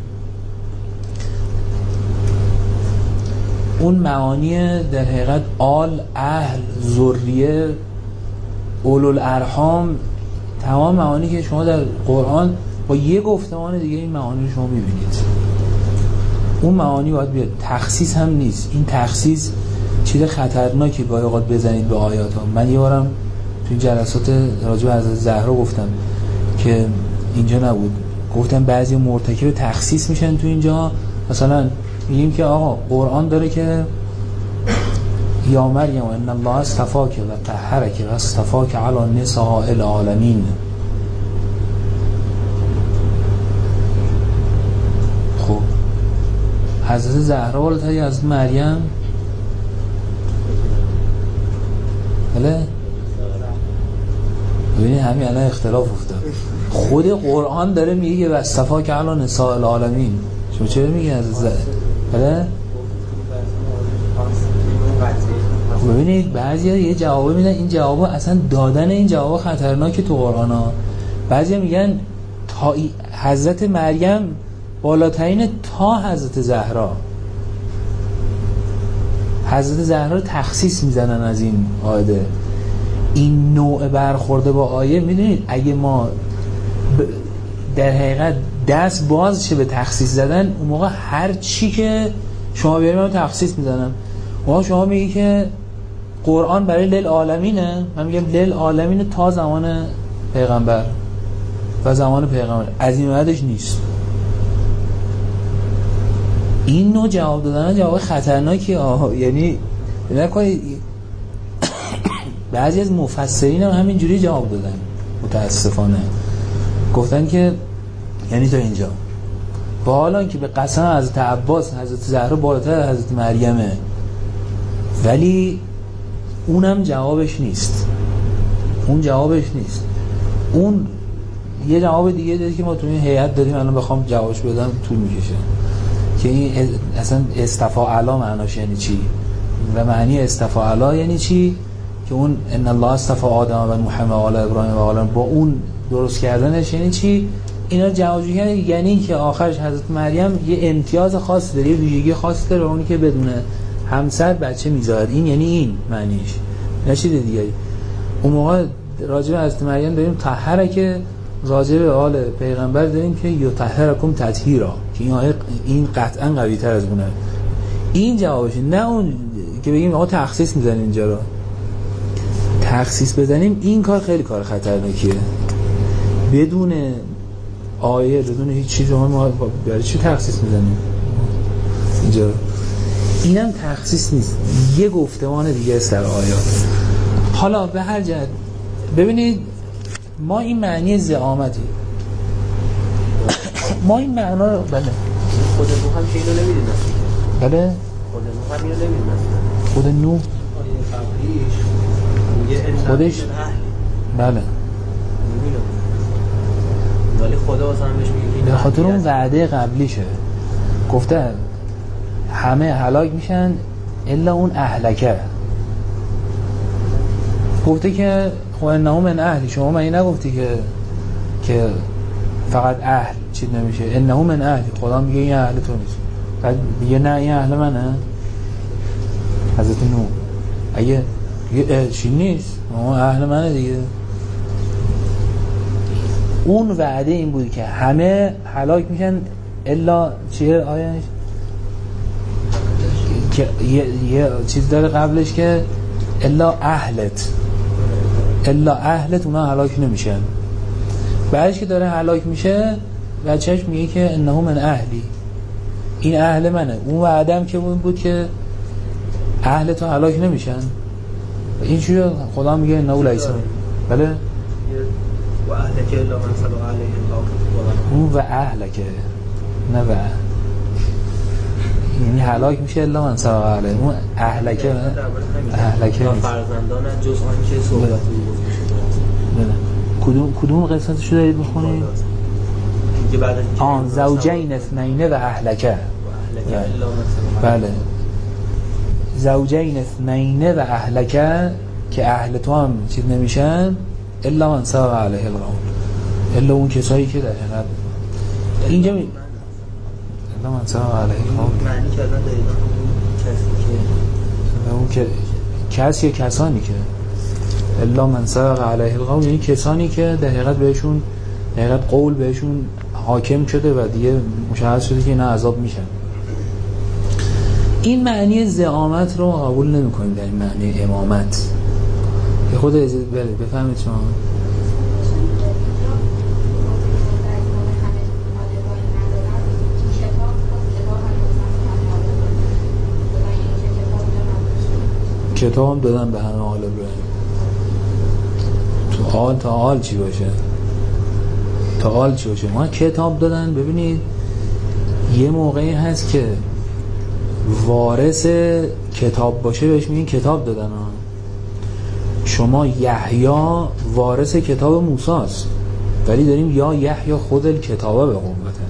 اون معانی در حقیقت آل، اهل، ذریه، اولوالارحام، تمام معانی که شما در قرآن با یه گفتمان دیگه این معانی رو شما میبینید. اون معانی باید بیاد. تخصیص هم نیست. این تخصیص چیز خطرناکی گاهی اوقات بزنید به آیات ها. من یه بارم تو این جلسات راجع به حضرت زهرا گفتم که اینجا نبود، گفتم بعضی مرتکب تخصیص میشن تو اینجا. مثلا میگیم که آقا قرآن داره که یا مریم ان الله اصطفاک و طهرک و اصطفاک علی نساء العالمین. خب حضرت زهرا بالاتر از مریم، بله ببینید همین الان اختلاف افتاد. خود قرآن داره میگه و اصطفاک علی نساء العالمین. شما چرا میگه از بله؟ ببینید بعضیا یه جواب میدن، این جواب اصلا دادن این جواب خطرناکه تو قرآن ها. بعضیا میگن تا حضرت مریم بالاترین تا حضرت زهرا. حضرت زهرا رو تخصیص میزنن از این قاعده. این نوع برخورده با آیه میدونید اگه ما در حقیقت دست باز شه به تخصیص زدن، اون موقع هر چی که شما بیاریم من تخصیص میزنم. اون شما میگی که قرآن برای للعالمینه، من میگم للعالمین تا زمان پیغمبر و زمان پیغمبر، از این بعدش نیست. این نوع جواب دادن جواب خطرناکی یعنی نکنید. بعضی از مفسرین هم همینجوری جواب دادن متاسفانه، گفتن که یعنی تا اینجا با حالا که به قسم حضرت عباس حضرت زهرا بالاتر از حضرت مریمه، ولی اونم جوابش نیست. اون جوابش نیست. اون یه جواب دیگه داره که ما تو این هیئت داریم، الان بخوام جوابش بدم طول میکشه که این اصلا استفاعلا معناش یعنی چی و معنی استفاعلا یعنی چی، که اون ان الله اصطفى آدم و نوح و آل ابراهیم و آل با اون درست کردنش یعنی چی. اینا جواب یعنی که آخرش حضرت مریم یه امتیاز خاص داره، یه ویژگی خاص داره، اونی که بدونه همسر بچه میذارد. این یعنی این معنیش، نه چیز دیگه. اون موقع راجع به حضرت مریم داریم طهره، که راجع به آل پیغمبر داریم که یطهرکم تطهیرا، که این آیه این قطعا قوی تر از اونه. این جوابشه، نه اون که بگیم آقا تخصیص میزنیم اینجا رو تخصیص بزنیم. این کار خیلی کار خطرناکیه. بدون آیه بدون هیچ چیز ما برای چی تخصیص میزنیم اینجا؟ اینم تخصیص نیست، یه گفتمان دیگه است در آیات. حالا به هر جهت ببینید، ما این معنی زعامتی ما این معنا رو بله خود نوح هم که اینو نمیدید بله خود نوح هم اینو نمیدید خود نوح خودش بله نمیدونم، ولی خدا واسه همش میگه به خاطر اون وعده قبلیشه. گفته همه هلاک میشن الا اون اهلکه. گفته که خب انه من اهلی، شما من این نگفتی که فقط اهل چیز نمیشه، انه من اهلی، خدا میگه این اهل تو نیست، بعد میگه نه این اهل منه. حضرت نوح اگه چی نیست اهل منه دیگه. اون وعده این بود که همه هلاک میشن الا چیه آیهش که یه چیز داره قبلش که الا اهلت اونا هلاک نمیشن. بعدش که داره هلاک میشه بچهش میگه که انه من اهلی، این اهل منه. اون وعده هم که بود که اهل تو هلاک نمیشن. این چیه خدا میگه انه لیس بله و اهلکه الا من صلى علیه اون و اهلکه نه و یعنی هلاک میشه الا من صلى علیه. اون اهلکه فرزندان جز آن که صحبت کدوم قسمتشو دارید بخونید؟ آن زوجین اثنین و اهلکه بله زوجین اثنین و اهلکه که اهل تو هم چیز نمیشن الا من سبق علیه القول، الا اون کسایی که در حقیقت اینجا الا من سبق علیه القول معنی کردن دقیقا اون که کسی کسانی که الا من سبق علیه القول یعنی کسانی که در حقیقت بهشون در حقیقت قول بهشون حاکم شده و دیگه مشخص شده که نه عذاب میشن. این معنی زعامت رو قبول نمی کنیم در این معنی امامت. به خود بفهمید شما کتاب هم دادن به همه آل ابراهیم. تو آل تا آل چی باشه؟ تا آل چی باشه؟ ما کتاب دادن. ببینید یه موقعی هست که وارث کتاب باشه بهش میگن کتاب دادن ها. شما یحیی وارث کتاب موسی است، ولی داریم یا یحیی خود الکتابه به قوته.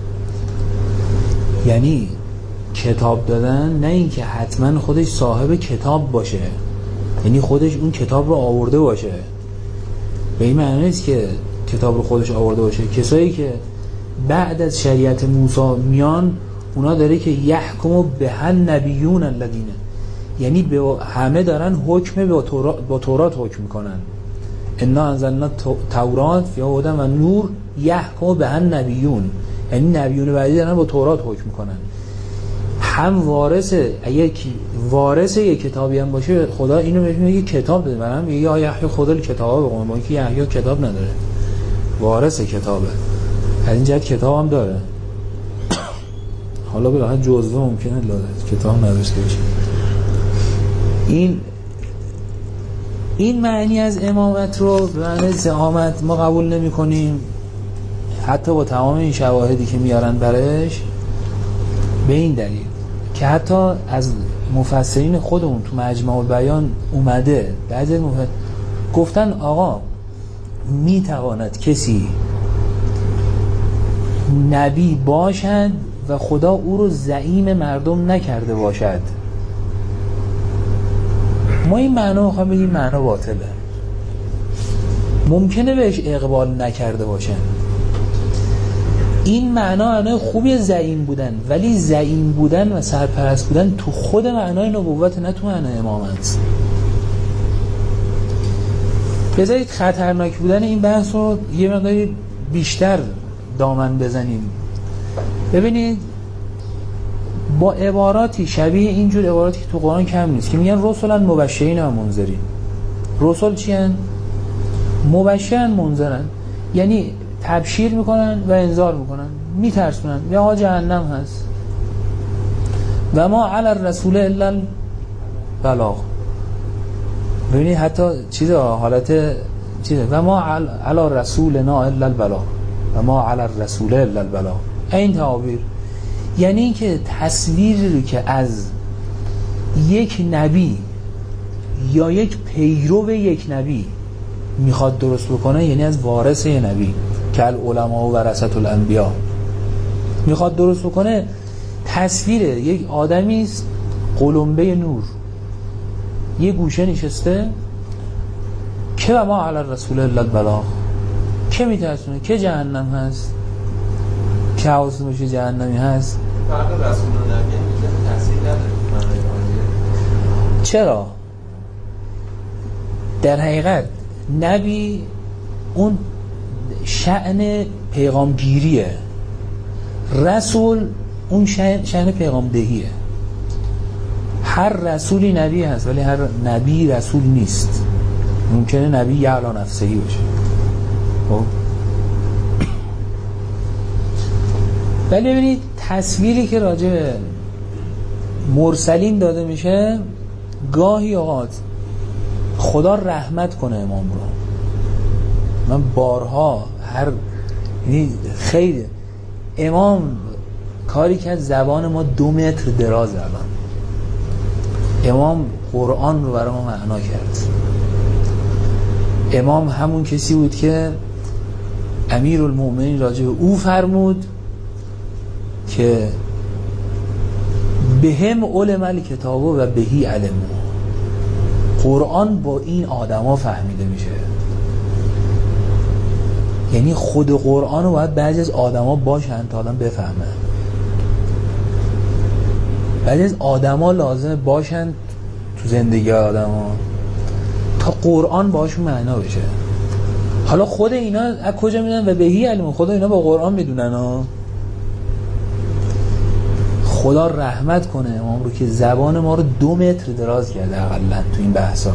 یعنی کتاب دادن نه این که حتما خودش صاحب کتاب باشه، یعنی خودش اون کتاب رو آورده باشه. به این معنی نیست که کتاب رو خودش آورده باشه. کسایی که بعد از شریعت موسی میان اونا داره که یحکموا بها النبیون الذین، یعنی به همه دارن حکم با تورات حکم میکنن. انا انزلنا تورات فیها هدی و نور یحکموا بها النبیون، یعنی نبیون بعدی دارن با تورات حکم میکنن. هم وارث یک کتابی هم باشه خدا اینو بهش میگه کتاب بده. برام میگه یا یحیی خود الکتاب بقوم، با اینکه یحیی کتاب نداره، وارث کتابه. از این جهت کتاب هم داره. حالا به راحت جزوه ممکنه کتاب نداشته باشه. این معنی از امامت رو به معنی زعامت ما قبول نمی کنیم، حتی با تمام این شواهدی که میارن برش. به این دلیل که حتی از مفسرین خودمون تو مجمع البیان اومده بعضی گفتن آقا میتواند کسی نبی باشد و خدا او رو زعیم مردم نکرده باشد. ما این معنا میخوایم بگیم معنا باطله. ممکنه بهش اقبال نکرده باشن. این معنا خوبی زعیم بودن، ولی زعیم بودن و سرپرست بودن تو خود معنای نبوت، نه تو معنای امامت. بذارید خطرناک بودن این بحث رو یه مقداری بیشتر دامن بزنیم. ببینید با عباراتی شبیه اینجور عباراتی که تو قرآن کم نیست که میگن رسولا مبشرین و منذرین. رسول چی هن؟ مبشرن منذرن، یعنی تبشیر میکنن و انذار میکنن، میترسونن یا جهنم هست. و ما علی الرسول الا البلاغ. ببینید حتی حالت چیزه و ما علی رسولنا الا البلاغ و ما علی الرسول الا البلاغ. این تعابیر یعنی این که تصویری رو که از یک نبی یا یک پیرو یک نبی میخواد درست بکنه، یعنی از وارث یک نبی که العلماء و ورثة الانبیاء میخواد درست بکنه، تصویر یک آدمی است قلمبه نور، یه گوشه نشسته که و ما علی الرسول الا البلاغ، که میترسونه که جهنم هست، که حواس باشه جهنمی هست. فرق رسول و نبی میگه تاثیر نداره. چرا؟ در حقیقت نبی اون شأن پیغامگیریه، رسول اون شأن پیغامدهیه. هر رسولی نبی هست ولی هر نبی رسول نیست. ممکنه نبی یعلی نفسهی باشه ولی ببینید تصویری که راجع به مرسلین داده میشه، گاهی اوقات خدا رحمت کنه امام رو. من بارها خیلی امام کاری که از زبان ما 2 متر دراز الان. امام قرآن رو برای ما معنا کرد. امام همون کسی بود که امیرالمؤمنین راجع به او فرمود که بهم علم الکتاب و بهی علمو. قرآن با این آدما فهمیده میشه. یعنی خود قرآن رو باید بعضی از آدما باشن تا آدم بفهمه. بعضی از آدما لازمه باشن تو زندگی آدما تا قرآن باشون معنا بشه. حالا خود اینا از کجا میدونن؟ و بهی علم. خدا اینا با قرآن میدونن ها. خدا رحمت کنه امام رو که زبان ما رو 2 متر دراز کرده اقلا تو این بحثا.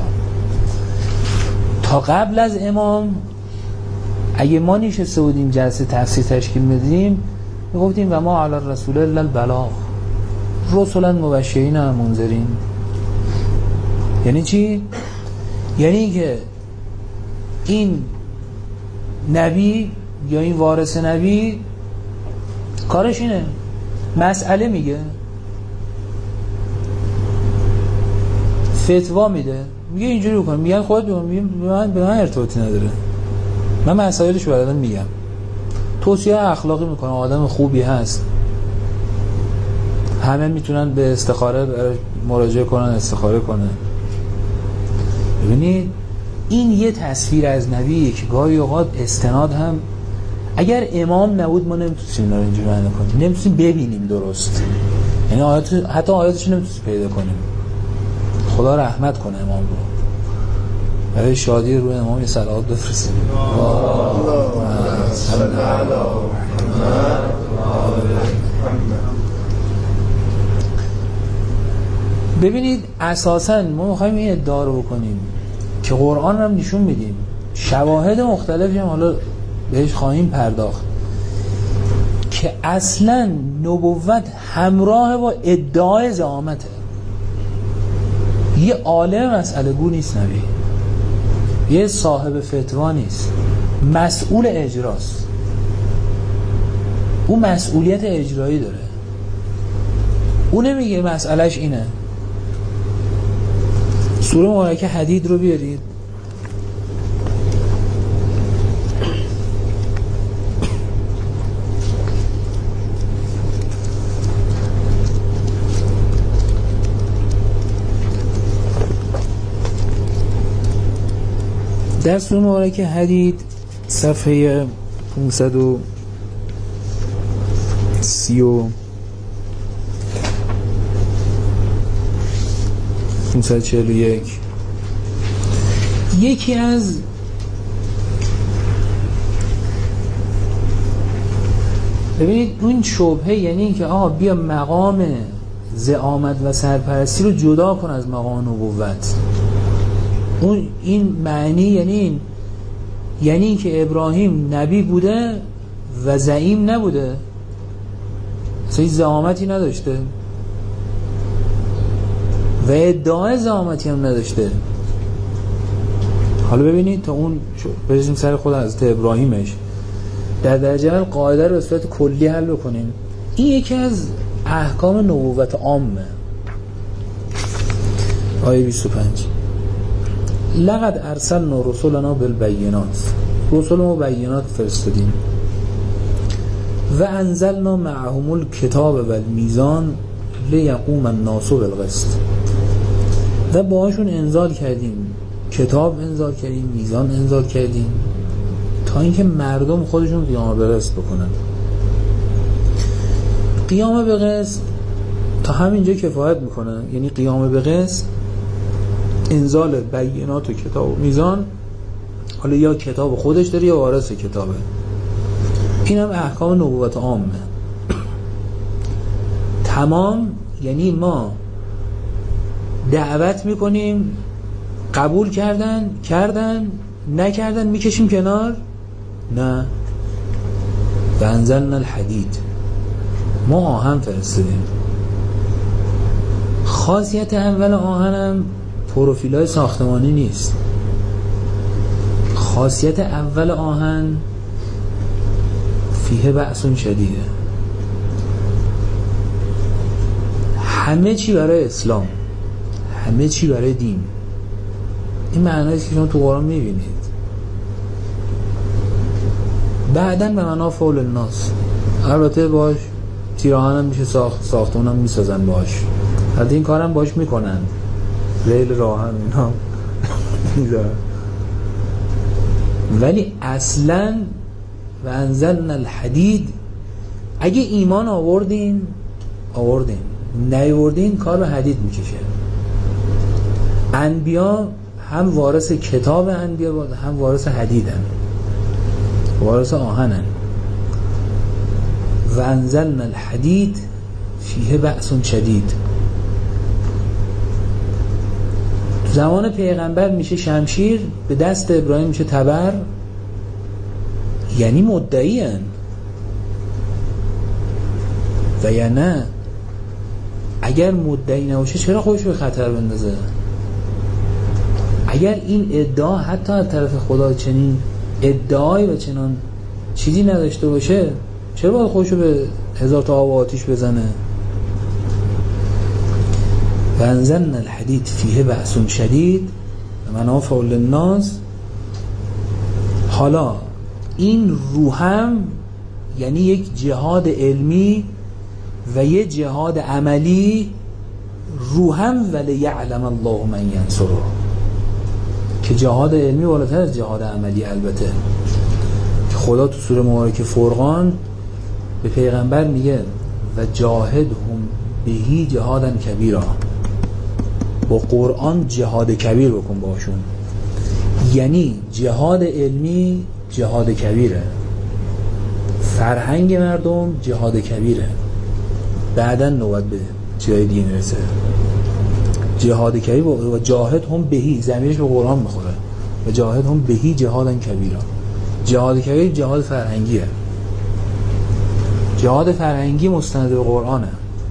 تا قبل از امام اگه ما نشسته بودیم جلسه تفسیر تشکیل میدیم میگفتیم و ما علی الرسول الا البلاغ رسولا مبشرین و منذرین. یعنی چی؟ یعنی اینکه این نبی یا این وارث نبی کارش اینه، مسئله میگه، فتوا میده، میگه اینجوری بکن، میگن خودت بکن، میگه به من ارتباطی نداره، من مسائلشو براتون میگم، توصیه اخلاقی میکنه، آدم خوبی هست، همه میتونن به استخاره مراجعه کنن، استخاره کنن. ببینید این یه تصویر از نبیه که گاهی اوقات استناد هم اگر امام نبود ما نمیتونیم اینا رو اینجوری معنی کنیم، نمیتونیم ببینیم درست، یعنی حتی آیاتش نمیتونیم پیدا کنیم. خدا رحمت کنه امام رو، برای شادی روی امام یه صلوات بفرستیم. ببینید اساساً ما میخوایم این ادعا رو بکنیم که قرآن هم نشون میدیم، شواهد مختلفی هم حالا بهش خواهیم پرداخت، که اصلاً نبوت همراه با ادعای زعامته. یه عالم مسئله گو نیست نبی، یه صاحب فتوا نیست، مسئول اجراست، اون مسئولیت اجرایی داره، اون نمیگه مسئلهش اینه. سوره مبارکه حدید رو بیارید. در سوره مبارکه حدید صفحه 541 یکی از ببینید اون شبهه، یعنی اینکه بیا مقام زعامت و سرپرستی رو جدا کن از مقام نبوت. اون این معنی یعنی اینکه ابراهیم نبی بوده و زعیم نبوده، اصلا زعامتی نداشته و ادعای زعامتی هم نداشته. حالا ببینید تا اون برسیم سر خود حضرت ابراهیمش، در درجه اول قاعده رو به صورت کلی حل بکنیم. این یکی از احکام نبوت عامه. آیه 25 لقد ارسلنا رسولنا بالبینات، رسول ما بینات فرستادیم، و انزلنا معهم الکتاب و المیزان لیقوم الناس بالقسط، و باهاشون انزال کردیم، کتاب انزال کردیم، میزان انزال کردیم، تا اینکه مردم خودشون قیام به قسط بکنن. قیام به قسط تا همینجا کفایت میکنه، یعنی قیام به قسط انزال بینات و کتاب و میزان، حالا یا کتاب خودش داره یا وارث کتابه. این هم احکام نبوت عامه تمام. یعنی ما دعوت میکنیم، قبول کردن نکردن میکشیم کنار، نه. و انزلنا الحدید، ما آهن فرستادیم. خاصیت اول آهنم پروفیلای ساختمانی نیست. خاصیت اول آهن فیه بأس شدیده، همه چی برای اسلام، همه چی برای دین. این معنیست که شما تو قرآن میبینید. بعداً به منافع الناس، البته باش تیراهن هم میشه ساختمون هم میسازن باش، حتی این کارم باش میکنن، ریل راهن اینا ولی اصلاً و انزلنا الحدید، اگه ایمان آوردین نیاوردین کار به حدید میکشه. انبیا هم وارث کتاب انبیا هم وارث حدیدن، وارث آهنن. و انزلنا الحدید فیه بأس شدید. زمان پیغمبر میشه شمشیر، به دست ابراهیم میشه تبر، یعنی مدعی هن. و یا نه اگر مدعی نباشه چرا خودش به خطر بندازه؟ اگر این ادعا حتی از طرف خدا چنین ادعایی و چنان چیزی نداشته باشه، چرا باید خودشو به 1000 تا آب و آتیش بزنه؟ و انزلنا الحدید فیه بأس شدید و منافع للناس. حالا این روهم یعنی یک جهاد علمی و یک جهاد عملی، روهم ولیعلم الله من ینصره، که جهاد علمی بالاتر از جهاد عملی. البته خدا تو سوره مبارکه فرقان به پیغمبر میگه و جاهدهم بهی جهادا کبیرا، با قرآن جهاد کبیر بکن باشون. یعنی جهاد علمی جهاد کبیره، فرهنگ مردم جهاد کبیره، بعدن نوبت به جای دیگه میرسه. جهاد کبیر و جاهد هم بهی، زمیرش به قرآن میخوره، و جاهد هم بهی جهادن کبیرا. جهاد کبیر جهاد فرهنگیه، جهاد فرهنگی مستند به قرآنه،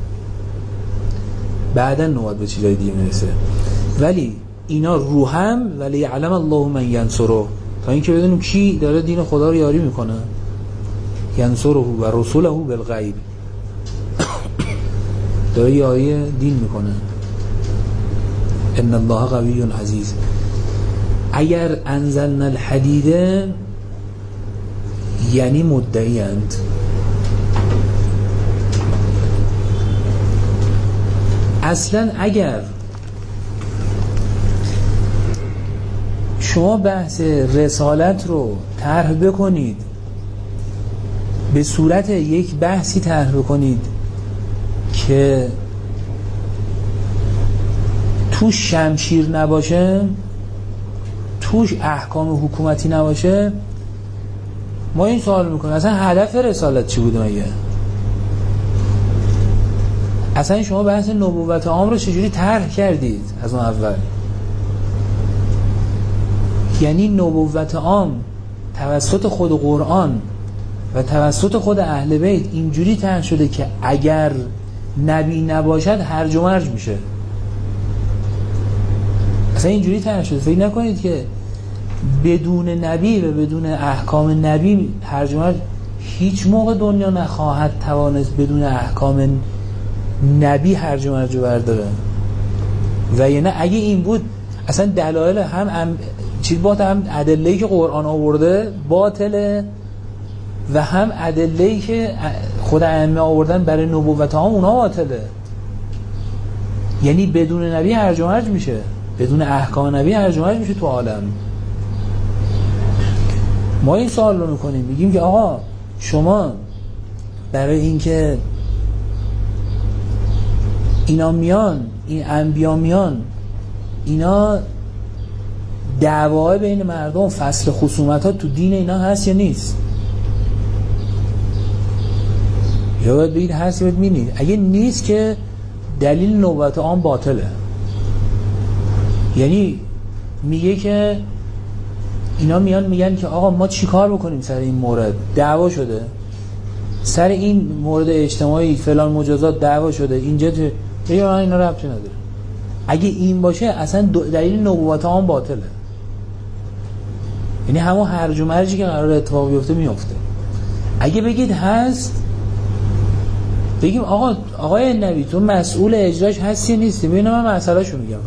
بعدن نوبت به چیزای دیگه میرسه. ولی اینا روهم ولی یعلم الله من ینصره، تا اینکه بدونیم کی داره دین خدا رو یاری میکنه. ینصره و رسوله بالغیب، داره یاری دین میکنه. ان الله قوی عزیز. اگر انزلنا الحدید یعنی مدعی اند. اصلا اگر شما بحث رسالت رو طرح بکنید، به صورت یک بحثی طرح بکنید که توش شمشیر نباشه، توش احکام حکومتی نباشه، ما این سوال میکنیم اصلا هدف رسالت چی بود مگه؟ اصلا شما بحث نبوت عام رو چجوری طرح کردید از اون اول؟ یعنی نبوت عام توسط خود قرآن و توسط خود اهل بیت اینجوری طرح شده که اگر نبی نباشد هرج و مرج میشه. اصلا اینجوری طرح شده. فکر نکنید که بدون نبی و بدون احکام نبی هرج و مرج، هیچ موقع دنیا نخواهد توانست بدون احکام نبی هرج و مرج برداره. و یعنی اگه این بود اصلا دلایل هم چیز باطل، هم ادله‌ای که قرآن آورده باطله و هم ادله‌ای که خود ائمه آوردن برای نبوت عام اونها باطله. یعنی بدون نبی هرج و مرج میشه، بدون احکام نبی هرج و مرج میشه تو عالم. ما این سوال رو میکنیم، میگیم که آقا شما برای اینکه اینا میان، این انبیا میان، اینا دعوای بین مردم، فصل خصومت ها تو دین اینا هست یا نیست؟ یا باید بگید هست یا باید بینید؟ اگه نیست که دلیل نبوت عام باطله. یعنی میگه که اینا میان میگن که آقا ما چی کار بکنیم سر این مورد؟ دعوا شده سر این مورد اجتماعی، فلان مجازات دعوا شده اینجا، بگه من اینا ربطی نداره. اگه این باشه اصلا دلیل نبوت عام باطله. یعنی همون هرج و مرجی که قرار اتفاق بیفته میفته. اگه بگید هست، بگیم آقای نبی تو مسئول اجراش هستی نیستی؟ ببین من مسئله شو میگم.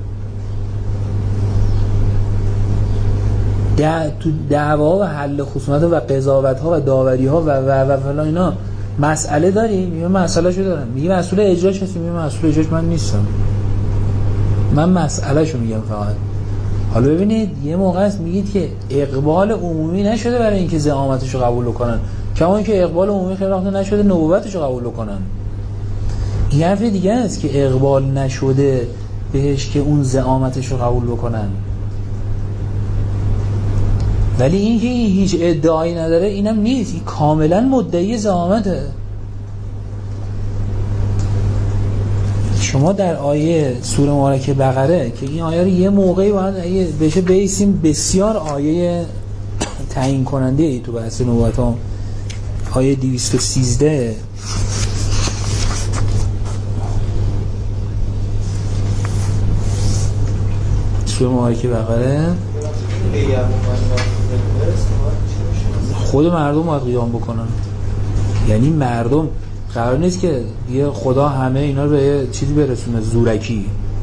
تو دعوا و حل خصومت و قضاوت ها و داوری ها و فلان اینا مسئله داریم؟ میگه مسئله شو دارم. میگه مسئول اجراش هستی؟ میگه مسئول اجراش من نیستم، من مسئله شو میگم فقط. حالا ببینید یه موقع است میگید که اقبال عمومی نشده برای اینکه زعامتش رو قبول کنن، کما اینکه اقبال عمومی خیلی وقت نشده نبوتش رو قبول کنن. این حرف دیگه است که اقبال نشده بهش که اون زعامتش رو قبول بکنن. ولی اینکه این هیچ ادعایی نداره اینم نیست، این کاملا مدعی زعامته. شما در آیه سوره مبارکه بقره که این آیه رو یه موقعی باید بشه بیسیم، بسیار آیه تعیین کننده ای تو بحث نبوت عام، آیه 213 سوی ماهی بقره خود مردم باید قیام بکنن. یعنی مردم قرار نیست که یه خدا همه اینا رو به یه چیزی برسونه زورکی.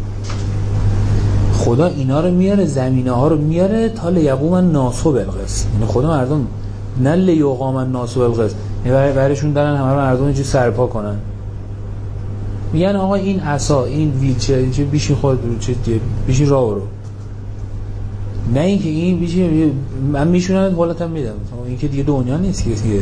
خدا اینا رو میاره، زمینه ها رو میاره تا لیقوم الناس بالقسط. یعنی خدا مردم نه لیقام الناس بالقسط، برایشون دارن همه مردم اینجوری سرپا کنن. میگن آقا این عصا، این ویلچر، چه بیشی خود چه بیشی راه برو. نه اینکه این بیشی من میشونم حالتم میدم. این که دیگه دنیا نیست که دیگه.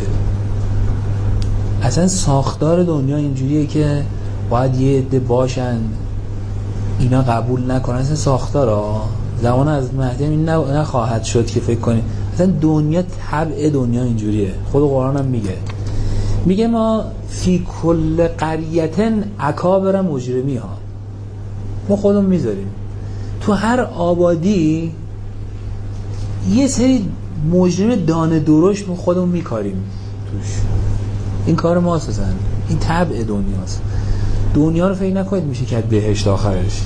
اصلا ساختار دنیا اینجوریه که باید یه عده باشن اینا قبول نکنن. اصلا ساختارا زمان از مهدی این نخواهد شد که فکر کنید. اصلا دنیا طبع دنیا اینجوریه. خود قرآن هم میگه ما فی کل قریة اکابر مجرمی ها. ما خودمون میذاریم تو هر آبادی یه سری مجرم دانه درشت ما خودمون میکاریم توش. این کار ماست اصلا. این طبع دنیاست. دنیا رو فکر نکنید میشه که بهشت آخرش.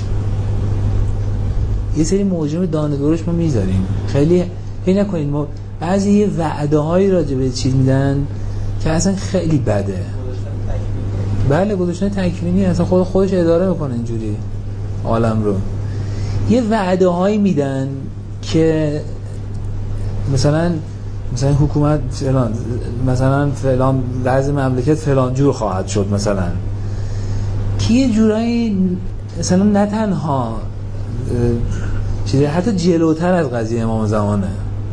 یه سری مجرم دانه درشت ما میذاریم. خیلی فکر نکنید ما بعضی یه وعده هایی راجع به چیز میدن که اصلا خیلی بده. بله گذاشتن تکوینی اصلا خودش اداره میکنه اینجوری عالم رو. یه وعده هایی میدن که مثلا حکومت فلان، مثلا فلان وضع مملکت فلان جور خواهد شد، مثلا که یه جورایی مثلا نه تنها چیزی حتی جلوتر از قضیه امام زمانه.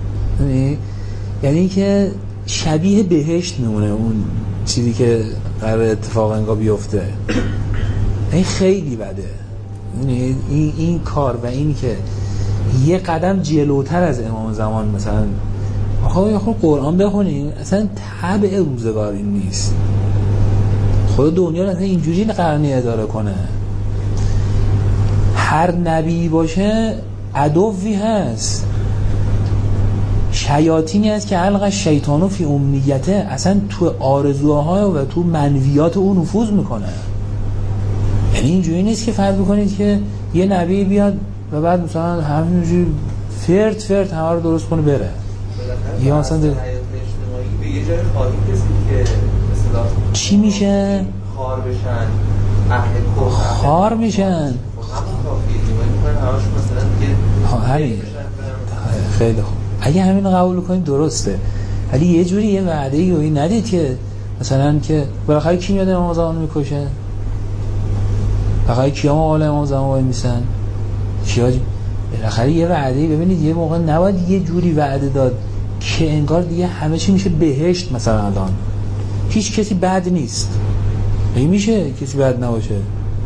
یعنی که شبیه بهشت میمونه اون چیزی که قرار اتفاق انگار بیفته. این خیلی بده. این کار و این که یه قدم جلوتر از امام زمان مثلا آخه قرآن بخونیم اصلا طبع روزگار این نیست. خود دنیا رو اصلا اینجوری قرنی اداره کنه. هر نبی باشه عدوی هست، شیاطینی هست که علق شیطانو فی امنیته، اصلا تو آرزوها و تو منویات او نفوذ میکنه. یعنی اینجوری نیست که فرض بکنید که یه نبی بیاد و بعد مثلا همینجوری فرد همه رو درست کنه بره. یا مثلا به یه جای خواهی کسی که مثلا چی میشه؟ خار بشن، اهل کفر خار میشن. همون کافیه میکنن همش مثلا دیگه همین. خیلی خوب. اگه همین رو قبول کنید درسته. ولی یه جوری یه وعده‌ای رو ندید که مثلا که بالاخره کی میاد امام زمان میکشه؟ بالاخره کیا مقابل امام زمان وای میسن؟ کیا بالاخره یه وعده‌ای ببینید یه موقع نباید یه جوری وعده داد که انگار دیگه همه چی میشه بهشت. مثلا الان هیچ کسی بد نیست. میشه کسی بد نباشه.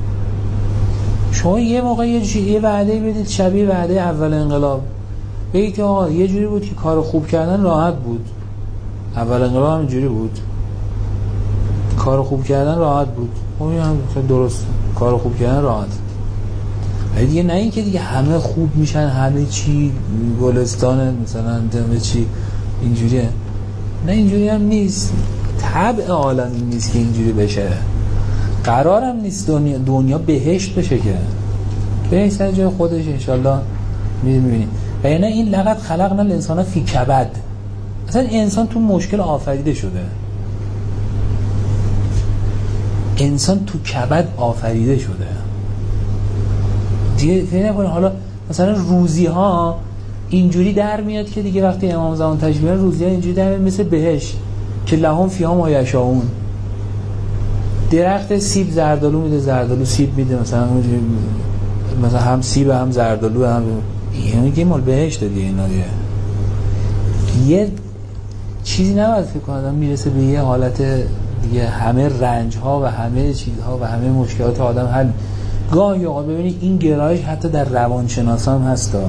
شما یه موقع یه وعده بدید شبیه وعده اول انقلاب. بگید که آقا یه جوری بود که کار خوب کردن راحت بود. اول انقلاب هم اینجوری بود. کار خوب کردن راحت بود. اون هم درست. کار خوب کردن راحت. ولی دیگه نه این که دیگه همه خوب میشن، همه چی گلستان مثلا همه چی اینجوریه. نه اینجوری هم نیست. طبع عالم این نیست که اینجوری بشه. قرارم نیست دنیا بهشت بشه که بهشت در جای خودش انشالله میبینیم. و یعنی این لقد خلقنا الانسان فی کبد. اصلا انسان تو مشکل آفریده شده. انسان تو کبد آفریده شده دیگه. فکر نکنید حالا مثلا روزی ها اینجوری در میاد که دیگه وقتی امام زمان تشریف بیارن روزی ها اینجوری در میاد مثل بهشت که لهم فیها ما یشاؤون. درخت سیب زردالو میده، زردالو سیب میده، مثلا هم سیب هم زردالو هم یعنی که مال بهشت دیگه. اینا دیگه یه چیزی نباید فکر کنم میرسه به یه حالت دیگه همه رنج ها و همه چیزها و همه مشکلات آدم حل. گاهی اوقات ببینید این گرایش حتی در روانشناسان هست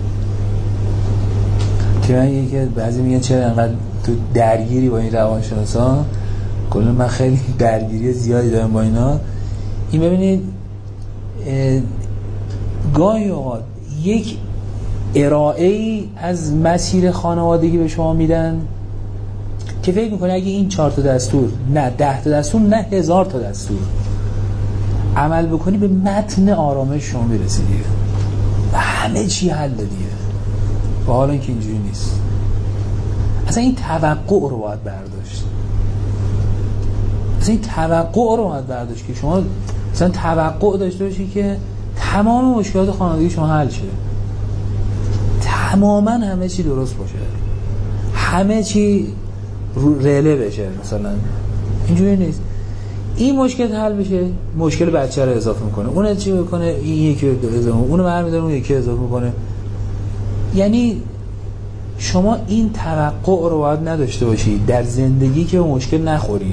که من یکی بعضی میگن چرا انقدر تو درگیری با این روانشناسان. کلا من خیلی درگیری زیادی دارم با اینا. این ببینید گاهی اوقات یک ارائه‌ای از مسیر خانوادگی به شما میدن که فکر میکنه اگه این 4 تا دستور، نه 10 تا دستور، نه 1000 تا دستور عمل بکنی به متن آرامش شما میرسی دیگه. همه چی حل دیگه، با حال اینکه اینجوری نیست. اصلا این توقع رو باید برداشت، اصلا این توقع رو باید برداشت که شما مثلا توقع داشته باشی که تمام مشکلات خانوادگی شما حل شه، تماما همه چی درست باشه، همه چی رله بشه. مثلا اینجوری نیست. این مشکل حل بشه، مشکل بچه رو اضافه میکنه، اون چی میکنه، این یکی اضافه، اونو برمی‌داره اون یکی اضافه میکنه. یعنی شما این توقع رو باید نداشته باشی در زندگی که به مشکل نخوری.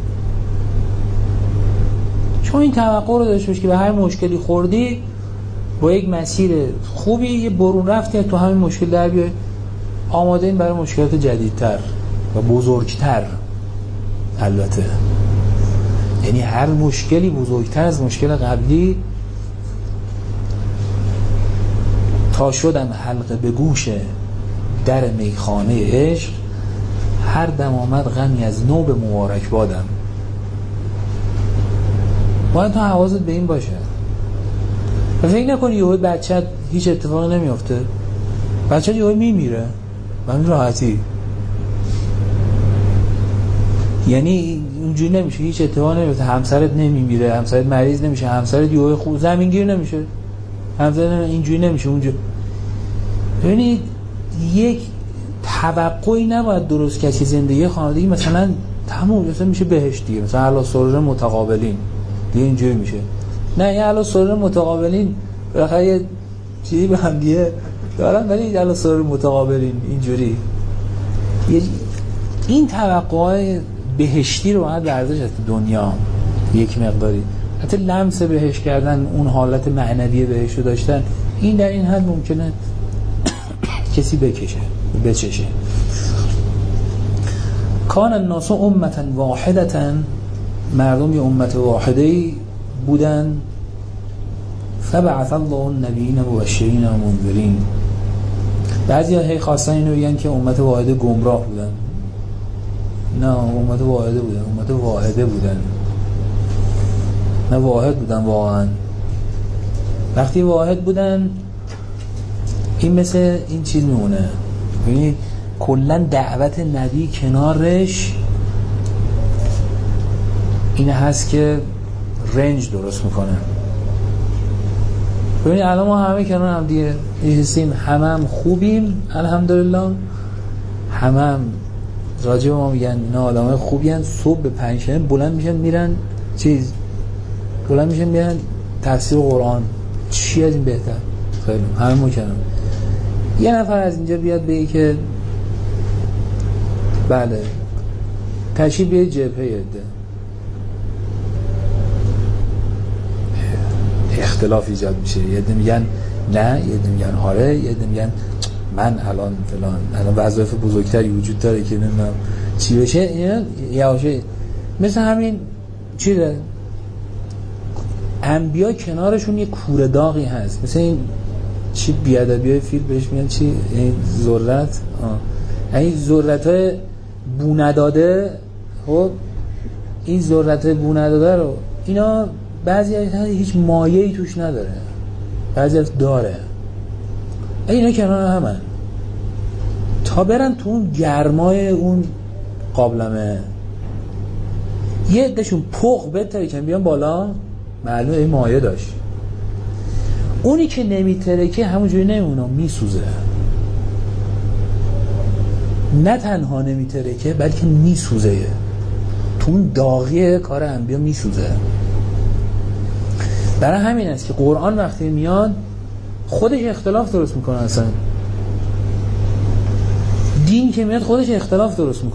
شما این توقع رو داشته باشی که به هر مشکلی خوردی با یک مسیر خوبی یه برون رفتی تو همین مشکل در بیای، آماده این برای مشکلات جدیدتر و بزرگتر. البته یعنی هر مشکلی بزرگتر از مشکل قبلی تا شدم حلقه به گوش در میخانه عشق، هر دم آمد غمی از نو به مبارک بادم. باید تو حواست به این باشه و فکر نکنی یهو بچه هیچ اتفاقی نمیافته، بچه یهو میمیره به همین راحتی. یعنی اونجوری نمیشه، هیچ اتفاقی نمیفته، همسرت نمیمیره، همسرت مریض نمیشه، همسرت یهو خوب زمینگیر نمیشه، همسرت اینجوری نمیشه اونجوری. ببینید یک توقعی نباید درست کرد که زندگی خانوادگی مثلا تموم مثلا میشه بهشت دیگه، مثلا علی سرور متقابلین دیگه اینجوری میشه. نه، یه علی سرور متقابلین بالاخره یه چیزی به هم دیگه دارن، ولی علی سرور متقابلین اینجوری این توقعای بهشتی رو باید برداشت از دنیا یک مقداری، حتی لمس بهشت کردن، اون حالت معنوی بهشت رو داشتن، این در این حد ممکنه کسی بچشه. کان الناس امتا واحدتا، مردم یه امت واحده‌ای بودن. فبعث الله النبیین مبشرین و منذرین. بعضیا هی خواستن اینو بگن که امت واحده گمراه بودن. نه، امت واحده بودن، نه واحد بودن واقعا. وقتی واحد بودن این مثل این چیز میمونه، یعنی کلا دعوت نبی کنارش این هست که رنج درست میکنه. ببینید الان ما همه کنار هم دیگه نشستیم، هم خوبیم الحمدلله، هم راجع به ما میگن اینا آدمای خوبی ان، صبح به 5 بلند میشن میرن میرن تفسیر قرآن. چی از این بهتر؟ خیلی همه ما کنار. یه نفر از اینجا بیاد بگه که بله تشریف بیاد جبهه عده، اختلاف ایجاد میشه. یه عده میگن نه، یه عده میگن آره، یه عده میگن من الان وظایف بزرگتری وجود داره که نمیدونم چی بشه. یواشه مثل همین چیه، انبیا کنارشون یه کوره داغی هست، مثل این چی بیادبی های فیل بهش میگن چی، ذرت، این ذرت‌های بو نداده. خب این ذرت‌های بو نداده رو اینا بعضی هیچ مایه‌ای توش نداره، بعضی داره. اینا کنار همن تا برن تو اون گرمای اون قابلمه، یه عده‌شون پخ بهتره که بیان بالا، معلومه این مایه داشت. اونی که نمیترکه همونجوری نمیمونه، میسوزه. نه تنها نمیترکه بلکه میسوزه، تو اون داغی کار انبیا میسوزه. برای همین است که قرآن وقتی میاد خودش اختلاف درست میکنه. اصلا دین که میاد خودش اختلاف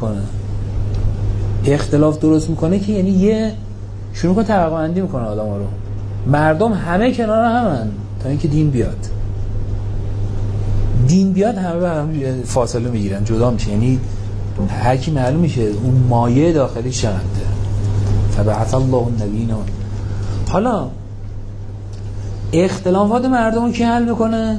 درست میکنه که یعنی یه شروع کنه طبقه بندی میکنه آدم ها رو. مردم همه کنار همن تا اینکه دین بیاد همه به هم فاصله میگیرن، جدا میشه. یعنی هر کی معلوم میشه اون مایه داخلی چقدره. فبعث الله النبیین. حالا اختلافات مردم رو کی حل میکنه؟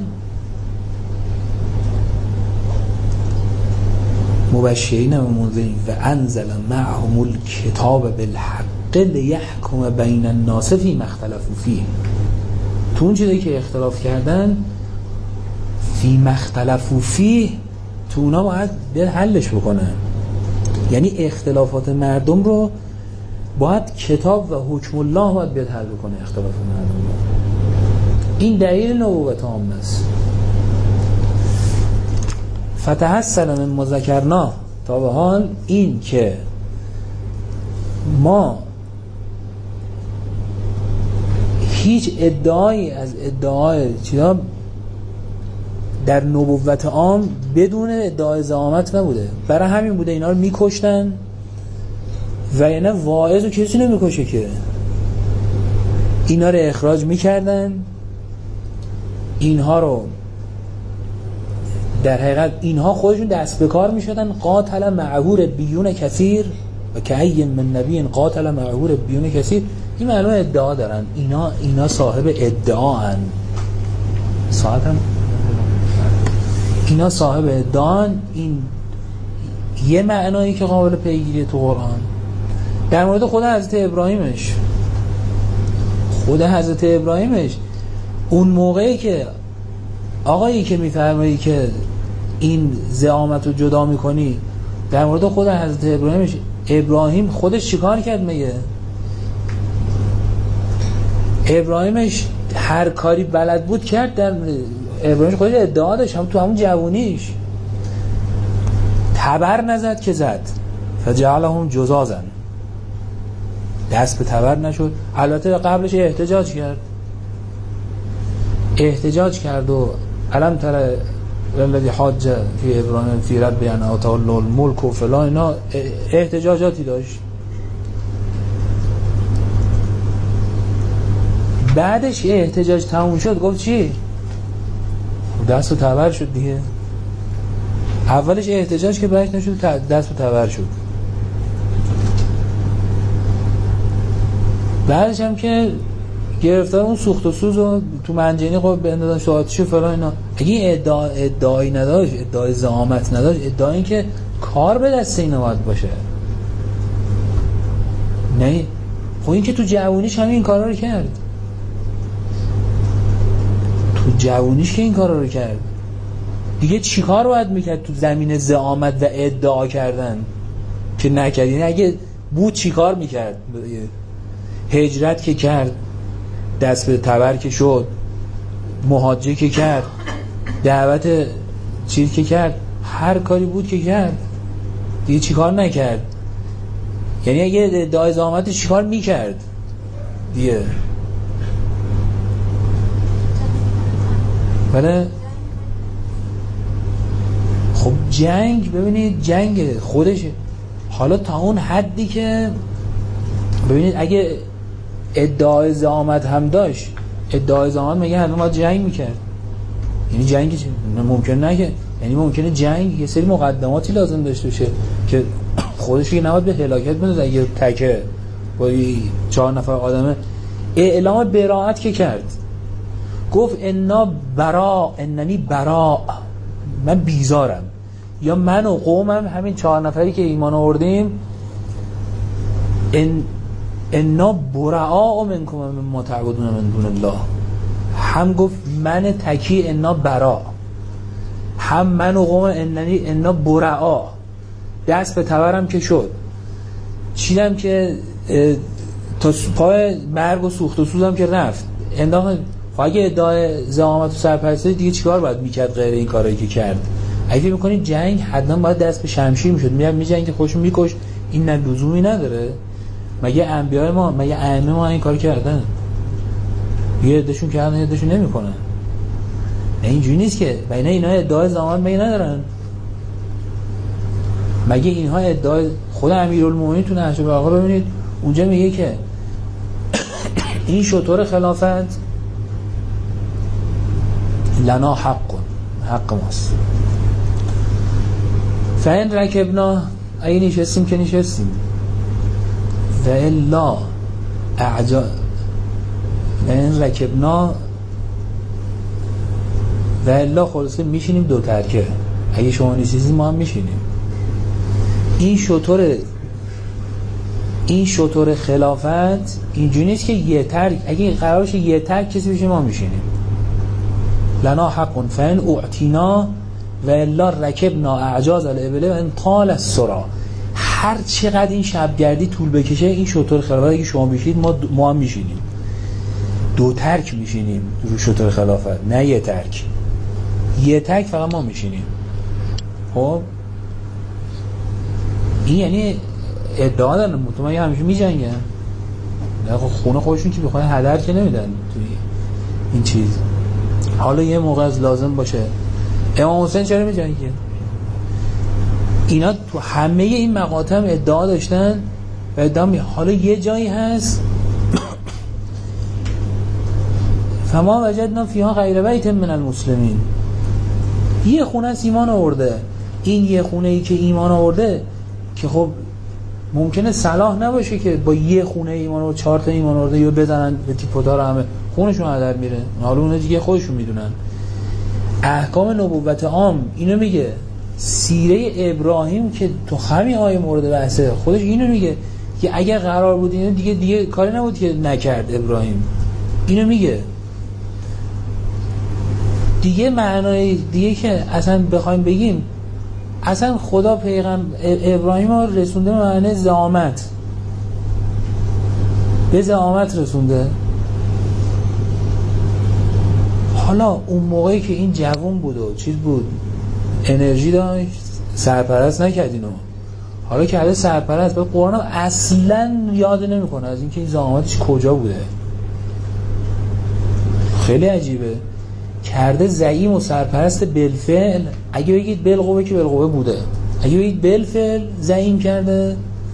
مبشرین و منذرین و انزل معهم الکتاب بالحق لیحکم بین الناس فیما اختلفوا فیه. تو اون چیزی که اختلاف کردن فی مختلفو فیه تو اونا باید بیاد حلش بکنه. یعنی اختلافات مردم رو باید کتاب و حکم الله باید بیاد حل بکنه اختلافات مردم رو. این دلیل نبوت عامه است. فتحصل من مذکرنا تا به حال این که ما هیچ ادعایی از ادعای چیزا در نبوت عام بدون ادعای زعامت نبوده. برای همین بوده اینا رو میکشتن و یعنی واعظ و کسی نمیکشه که اینا رو اخراج میکردن. اینها رو در حقیقت اینها خودشون دست به کار میشدن. قاتل معهور بیون کثیر و که ای من نبی قاتل معهور بیون کثیر. این معلومه ادعا دارن. اینا صاحب ادعان. اینا صاحب ادعان. این یه معنایی که قابل پیگیری تو قرآن. در مورد خود حضرت ابراهیمش اون موقعی که آقایی که میفرمایی که این زعامت رو جدا میکنی، در مورد خود حضرت ابراهیم خودش چیکار کرد؟ میگه ابراهیمش هر کاری بلد بود کرد. در ابراهیم خودش ادعا داشت هم تو همون جوونیش تبر نزد که زد فجعلهم جزازا. دست به تبر نشد. البته قبلش احتجاج کرد و علم تر الذی حاج فی ابراهیم فی ربی ان آتاه الله الملک و فلان، اینا احتجاجاتی داشت. بعدش احتجاج تموم شد گفت چی؟ دست به تبر شد دیگه. اولش احتجاج که بعدش نشد دست به تبر شد. بعدش هم که گرفتار اون سوخت و سوز و تو منجنی خب بندازن شهادتشو فلان اینا. اگه ادعایی نداشت، ادعای زعامت نداشت، ادعای این که کار به دست اینا باید باشه. نه خب این که تو جوونیش همین کارا رو کرد. دیگه چی کار باید میکرد تو زمین زعامت و ادعا کردن که نکرد؟ یعنی اگه بود چی کار میکرد؟ هجرت که کرد، دست به تبر که شد، مهاجره که کرد، دعوت چیز که کرد، هر کاری بود که کرد، دیگه چی کار نکرد؟ یعنی اگه ادعای زعامت چی کار میکرد دیگه؟ بله خب جنگ، ببینید جنگ خودشه. حالا تا اون حدی که ببینید اگه ادعای زعامت هم داشت، ادعای زعامت میگه حتما باید جنگ میکرد. یعنی جنگ ممکن نه که، یعنی ممکنه جنگ یه سری مقدماتی لازم داشته باشه که خودش که نباید به هلاکت بندازه. اگه تکه با 4 نفر آدمه اعلام براءت که کرد، گفت اننی براء، من بیزارم، یا من و قومم همین 4 نفری که ایمان آوردیم انا براء منکم مما تعبدون من دون الله. هم گفت من تکی انا براء، هم من و قوم انا براء. دست به تبرم که شد، چیدم که تا پای مرگ و سوخت و سوزم که رفت انداخت. اگه ادعای زعامت و سرپرستی دیگه چیکار باید میکرد غیر این کارایی که کرد؟ اگه فکر می‌کنید جنگ حتما باید دست به شمشیر میشد، میجنگ که خودشون میکش، این لزومی نداره؟ مگه انبیاء ما، مگه ائمه ما این کار کردن؟ یه عدهشون کردن، یه عدهشون نمیکنن. اینجوری نیست که بین اینا ادعای زعامت مگه ندارن؟ مگه اینها ادعای خود امیرالمومنین تو نهج البلاغه ببینید اونجا میگه که این شطور خلافت لنا حق ماست. فین رکبنا، اگه نشستیم که نشستیم، و الا فین رکبنا و الا خلاصه میشینیم دو ترکه. اگه شما نشستیم ما هم میشینیم. این شطور خلافت اینجوری نیست که یه ترک، اگه قرارش یه ترک کسی بشه ما میشینیم. لنا حق فان اعتینا و الا رکبنا اعجاز الابل و ان طال السرا. هر چقدر این شبگردی طول بکشه این شتر خلافت اگه شما بشید ما هم میشینیم، 2 ترک میشینیم رو شتر خلافت، نه یه ترک، یه ترک فقط ما میشینیم. خب این یعنی ادعا دارن مطمئن همیشه میجنگن، نه خونه خودشون که بخوان هدر که نمیدن توی این چیز. حالا یه موقع از لازم باشه امام حسین چرا میجنگه؟ اینا تو همه این مقاطع ادعا داشتن و ادعا حالا یه جایی هست فما وجدنا فیها غیر بیت من المسلمین، یه خونه از ایمان آورده. این یه خونه ای که ایمان آورده که خب ممکنه صلاح نباشه که با یه خونه ایمان و 4 تا ایمان آورده یا بزنن به تیپوتا رو همه خونشون هدر میره. حالا اون دیگه خودشون میدونن. احکام نبوت عام اینو میگه. سیره ابراهیم که تو همین آیه مورد بحثه خودش اینو میگه که اگر قرار بود اینو دیگه کاری نبود که نکرد ابراهیم. اینو میگه دیگه. معنای دیگه که اصلا بخوایم بگیم اصلا خدا پیغمبر ابراهیم رو رسونده به معنی زعامت، به زعامت رسونده. حالا اون موقعی که این جوان بود و چیز بود انرژی داشت سرپرست نکرد اینو، حالا که علی سرپرست به قرآن اصلا یاد نمیکنه از اینکه این زعامتش کجا بوده. خیلی عجیبه. کرده زعیم و سرپرست بالفعل. اگه بگید بالقوه که بالقوه بوده، اگه بگید بالفعل زعیم کرده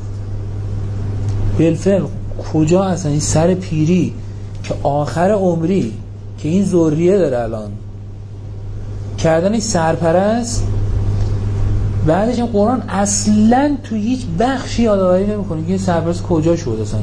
بالفعل کجا اصلا این سر پیری که آخر عمری که این ذریه داره الان کردنش سرپرست. بعدش این قرآن اصلا تو هیچ بخشی یادآوری نمیکنه که این سرپرست کجا شد اصلا.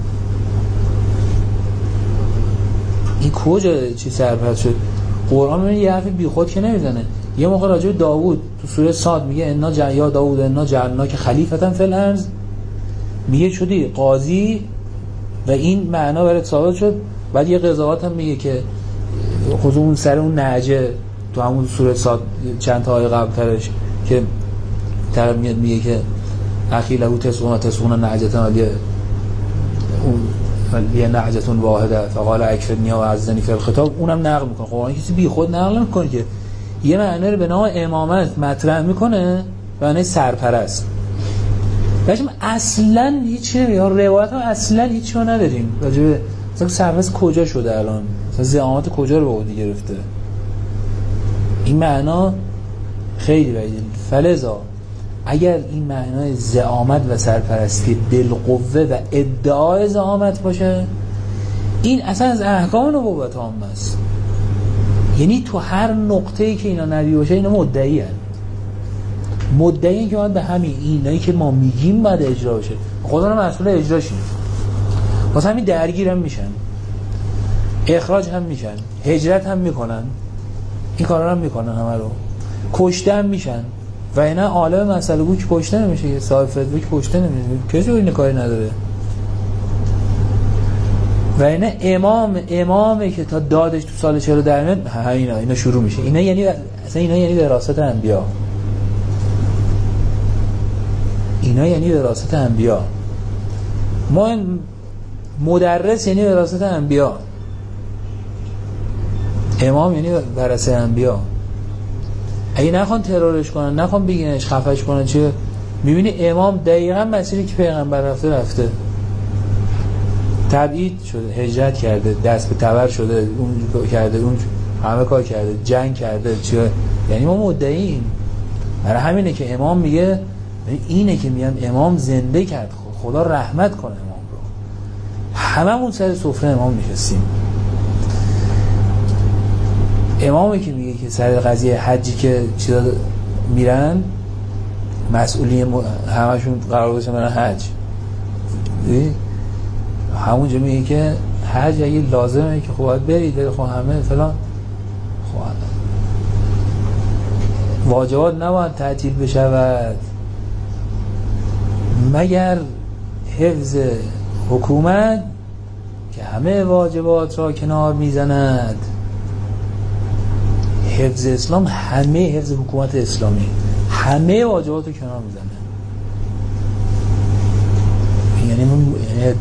این کجا چی سرپرست شد؟ قرآن یه حرف بیخود که نمیزنه. یه موقع راجع به داوود تو سوره صاد میگه انا یا داوود انا جعلنا که خلیفتا فی الارض، میگه شدی قاضی و این معنا برات ثابت شد. بعد یه قضاوت هم میگه که خود اون سر اون نعجه تو همون سوره صاد چند تا آیه قبلترش که طرف میاد میگه که اخی له تسعون نعجه یه نعجتون واحده فقال اکفرنی و عزنی فی الخطاب، اونم نقل میکنه. قرآن کسی بی خود نقل نمیکنه که یه معنی رو به نام امامت مطرح میکنه به معنی سرپرست. بچه‌م اصلا هیچ نمیگه، روایت ها اصلا هیچ رو نداریم راجع به مثلا سرپرست کجا شده الان، مثلا زعامت کجا رو به عهده گرفته. این معنا خیلی بعیده. فلذا اگر این معنای زعامت و سرپرستی بالقوه و ادعای زعامت باشه این اصلا از احکام نبوت عام است. یعنی تو هر نقطه‌ای که اینا نبی باشه اینا مدعی‌اند. مدعی‌اند که باید به همین اینایی که ما میگیم باید اجرا بشه. خدا رو مسئول اجراشیم. واسه همین درگیر هم میشن، اخراج هم میشن، هجرت هم میکنن، این کارا هم میکنن، همه رو کشته هم میشن. و اینا عالم مسئله گو که کشته نمیشه، صاحب فتوی که کشته نمیشه، کسی این کاری نداره. و اینا امامه که تا دادش تو سال 40 در میاد اینا شروع میشه. اینا یعنی اصلا اینا یعنی وراثت انبیا. اینا یعنی وراثت انبیا. ما مدرس یعنی وراثت انبیا. امام یعنی ورثه انبیا. اگه نخوان ترورش کنن، نخوان بگینش، خفش کنن، چه میبینی امام دقیقا مسیری که پیغمبر رفته تبعید شده، هجرت کرده، دست به تبر شده، اون کرده، اون همه کار کرده، جنگ کرده، چه یعنی ما مدعییم. برای همینه که امام میگه، اینه که میگم امام زنده کرد، خدا رحمت کنه امام رو. هممون سر سفره امام نشستیم. امامی که میگه که سر قضیه حجی که چیزا میرن مسئولی همشون قرار بشه برن حج، همونجا میگه که حج اگه لازمه که خب باید برید، خب همه فلان، خب واجبات نباید تعطیل بشود مگر حفظ حکومت که همه واجبات را کنار میزند. حفظ اسلام همه حفظ حکومت اسلامی، همه واجبات رو کنار میزنه. یعنی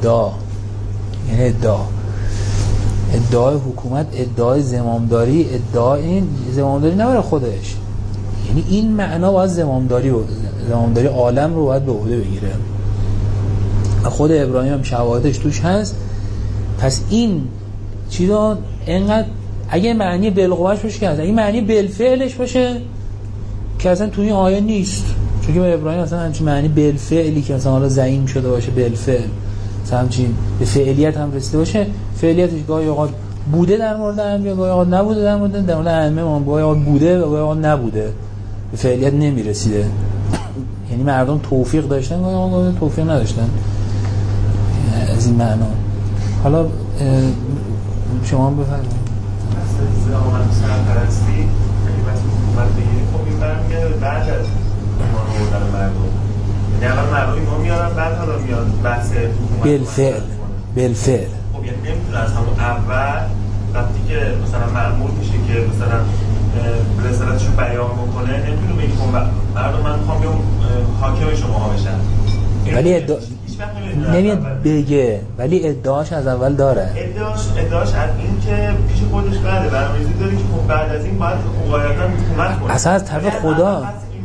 ادعای حکومت، ادعای زمامداری، ادعای این زمامداری نه برای خودش، یعنی این معنا باید زمامداری عالم رو باید به عهده بگیره. خود ابراهیم هم شواهدش توش هست. پس این چیزا اینقدر اگه معنی بالقوهش باشه که اگه معنی بالفعلش باشه که اصلا توی این آیه نیست، چون که ابراهیم اصلا همچین معنی بالفعلی که مثلا حالا زعیم شده باشه بالفعل مثلا همچین به فعلیت هم رسیده باشه، فعلیتش گاهی اوقات بوده در مورد انبیا، گاهی اوقات نبوده در مورد ائمه، گاهی اوقات بوده و گاهی اوقات نبوده، به فعلیت نمیرسیده. یعنی مردم توفیق داشتن گاهی اوقات توفیق نداشتن از این معنا. حالا شما هم بفرمایید. زمان سرپرستی اگه بس حکومت بگیریم خب این برمیگرده بعد از ایمان آوردن مردم، یعنی اول مردم ایمان میارن بعد حالا میاد بحث حکومت بالفعل. خب یعنی نمیتونه از همون اول وقتی که مثلا مأمور میشه که مثلا رسالتش رو بیان بکنه نمیتونه بگه خب مردم من میخوام بیام حاکم شما بشم، ولی نمیاد بگه، ولی ادعاش از اول داره. ادعاش از این که پیش خودش بله برنامه‌ریزی داره که خب بعد از این باید قاعدتاً حکومت کنه. اصلا از طرف خدا.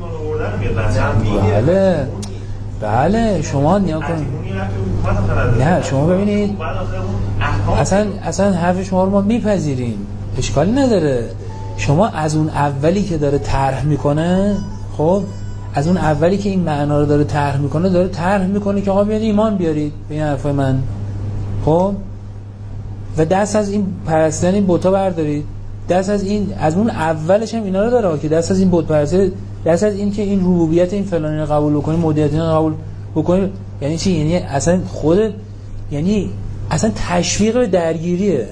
بله شما نیا کنید. نه شما ببینید اصلا حرف شما رو ما میپذیریم، اشکالی نداره. شما از اون اولی که داره طرح میکنه، خب از اون اولی که این معنا رو داره طرح میکنه که آقا بیاید ایمان بیارید به این حرفای من، خب و دست از این پرستن این بت‌ها بردارید، دست از این از اون اولش هم اینا رو داره که دست از این بت پرستی، دست از این که این ربوبیت این فلانی رو قبول بکنید، مدیریت اینا رو قبول بکنید. یعنی چی؟ یعنی اصلا یعنی اصلا تشویق به درگیریه.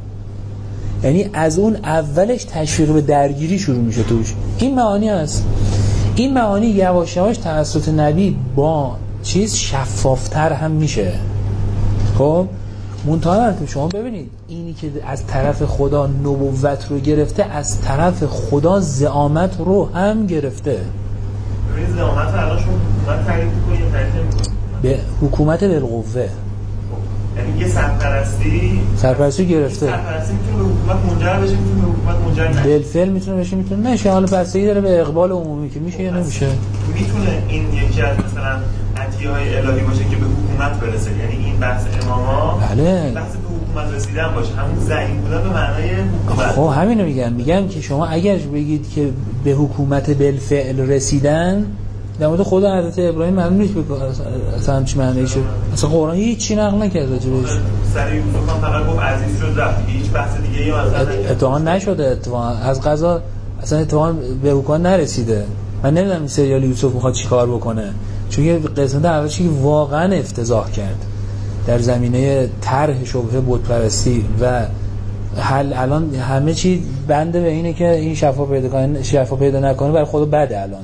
یعنی از اون اولش تشویق به درگیری شروع میشه توش. این معانی هست. این معانی یواش یواش توسط نبی با چیز شفافتر هم میشه. خب منتها شما ببینید اینی که از طرف خدا نبوت رو گرفته، از طرف خدا زعامت رو هم گرفته. این زعامت رو الان شما حکومت تعریف می‌کنید یا تعریف نمی‌کنید؟ به حکومت بالقوه. یعنی یه سرپرستی گرفته. سرپرستی میتونه به حکومت منجر بشه، میتونه به حکومت منجر نشه. بالفعل میتونه بشه، میتونه نشه. حالا بستگی داره به اقبال عمومی که میشه یا نمیشه. میتونه این یکی از مثلا عطیه‌های الهی باشه که به حکومت برسه، یعنی این بحث اماما بله بحث به حکومت رسیدن باشه، همون زعیم بودن به معنای حکومت. خب همینو میگم که شما اگر بگید که به حکومت بالفعل رسیدن، در مورد خود حضرت ابراهیم معلوم نیست اصلا همچین معنی شه. اصلا قرآن هیچی نقل نکرد راجبش. سر یوسف هم فقط گفت عزیز شد رفت، هیچ بحث دیگه ای مثلا اتفاقا نشده. اتفاقا از قضا اصلا اتفاقا به حکومت نرسیده. من نمیدونم این سریال یوسف میخواد چیکار بکنه، چون یه قسمت اولش که واقعا افتضاح کرد در زمینه طرح شبهه بت‌پرستی و حل. الان همه چی بنده به اینه که این شفا پیدا نکنه برای خدا بده. الان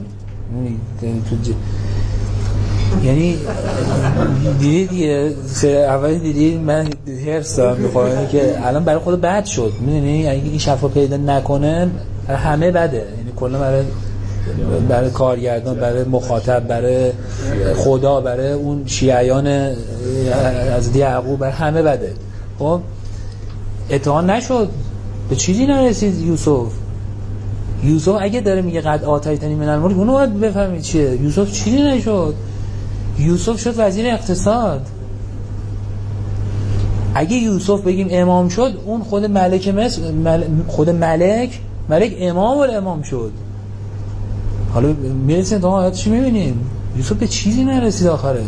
یعنی دیدید یه اول دیدید من هرس دارم میخوام که الان برای خدا بد شد. میدونی اگه این شفا پیدا نکنه همه بده، یعنی کلا برای کارگردان، برای مخاطب، برای خدا، برای اون شیعیان از یعقوب، برای همه بده. خب اتهام نشد، به چیزی نرسید. یوسف اگه داره میگه قد آتیتنی من الملک، اونو باید بفهمید چیه. یوسف چیزی نشد. یوسف شد وزیر اقتصاد. اگه یوسف بگیم امام شد، اون خود ملک مصر خود ملک امام ولی امام شد. حالا میرسیم تا آیاتش میبینیم یوسف به چیزی نرسید آخرش.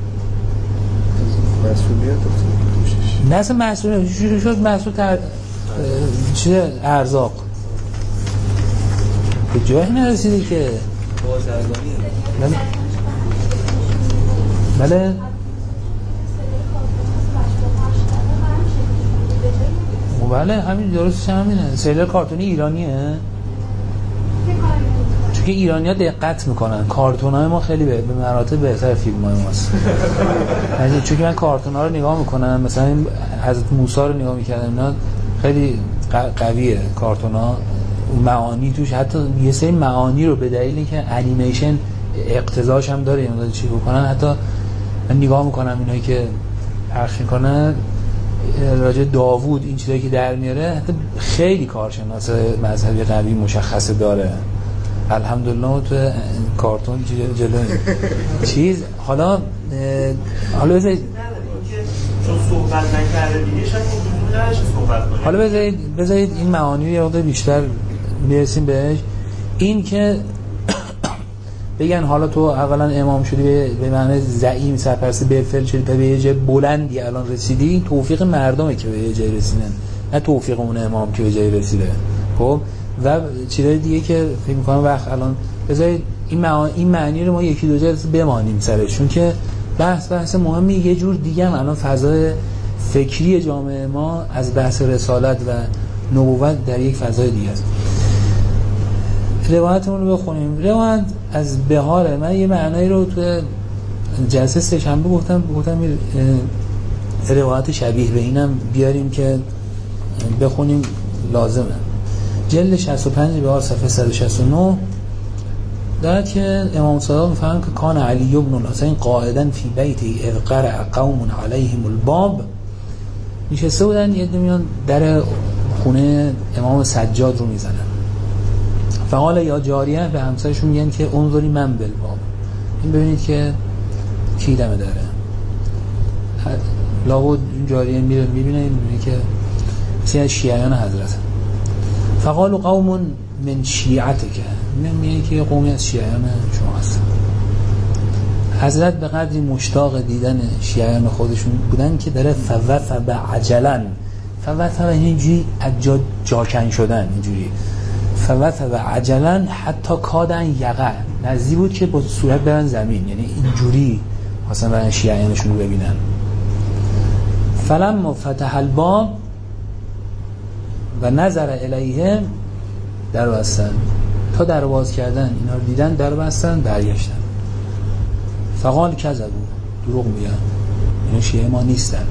مسئولیت افتاد. نه اصلا مسئولیت شد مسئول چیز ارزاق به جایی نرسیده که بازرگانیه. بله بله همین درستش همینه. سریال کارتونی ایرانیه، چون که ایرانی‌ها دقت میکنن. کارتون‌های ما خیلی به مراتب بهتر فیلم‌های ماست. چون که من کارتون‌ها رو نگاه میکنم، مثلا این حضرت موسی رو نگاه میکردم، اینا خیلی قویه کارتون‌ها. معانی توش، حتی یه سری معانی رو به دلیلی که انیمیشن اقتضاش هم داره یعنی چی بکنن، حتی من نگاه میکنم اینایی که پخش میکنن راجع داوود این چیزایی که در میاره، حتی خیلی کارشناس مذهبی قوی مشخصه داره الحمدلله تو کارتون جلوی چیز. حالا بذارید چون صحبت نکرده دیگه شاید اون نشه صحبت کنه. حالا بذارید این معانی رو یه مقدار بیشتر برسیم بهش. این که بگن حالا تو اولا امام شدی به معنی زعیم سرپرست بالفعل شدی به یه جای بلندی الان رسیدی، توفیق مردمه که به یه جای رسیدن، نه توفیق اون امام که به جای رسیده. خب و چیزای دیگه که فکر می‌کنم وقت الان بذارید این معنی رو ما یکی دو جلسه بمانیم سرش، چون که بحث مهمی یه جور دیگه هم الان فضای فکری جامعه ما از بحث رسالت و نبوت در یک فضای دیگه است. روایتمون رو بخونیم. روایت از بهاره. من یه معنایی رو تو جلسه سه شنبه گفتم روایت شبیه به اینم بیاریم که بخونیم لازمه. جلد 65 بهار صفحه 169 دارد که امام صادق میفرمایند که کان علی بن الحسین قاعدا فی بیتی اذ قرأ قوم علیهم الباب. نشسته بودن یه میان در خونه امام سجاد رو میزنن. فقال یا جاریه به همسرشون میگن که انظری من بالباب، این ببینید که کی دمه داره. لابد این جاریه میره میبینه که سی از شیعیان حضرت. فقالوا قوم من شیعتک، میگه که قومی از شیعیان شما هستن. حضرت به قدری مشتاق دیدن شیعیان خودشون بودن که داره فوثب عجلن، فوثب اینجوری جاکن شدن، اینجوری فوثب عجلن حتی کادن یقع، نزدیک بود که با صورت برن زمین، یعنی اینجوری مثلا برن شیعیانشون رو ببینن. فلما فتح الباب و نظر الیهم، در بستن تا در باز کردن اینا رو دیدن، در بستن برگشتن. فقال کذبوا، دروغ میگن، اینا شیعه ما نیستن.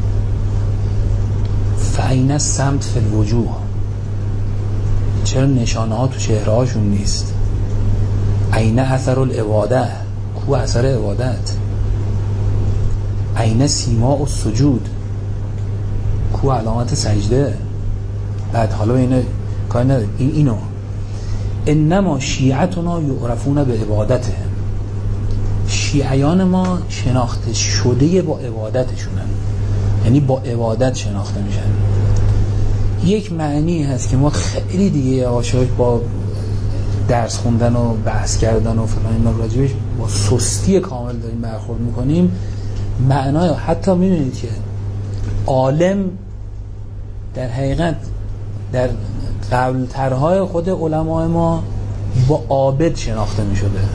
فاین السمت فی الوجوه، چرا نشانه ها تو چهره هاشون نیست؟ این اثر العباده، کو اثر عبادت؟ این سیما السجود، کو علامت سجده؟ بعد حالا اینو انما شیعتنا یعرفون به عبادتهم، شیعیان ما شناخته شده با عبادتشونن، یعنی با عبادت شناخته میشن. یک معنی هست که ما خیلی دیگه آشاش با درس خوندن و بحث کردن و فلان اینا راجبش با سستی کامل داریم برخورد میکنیم. معنای حتی میدونید که عالم در حقیقت در قبل ترهای خود علمای ما با عابد شناخته می شده،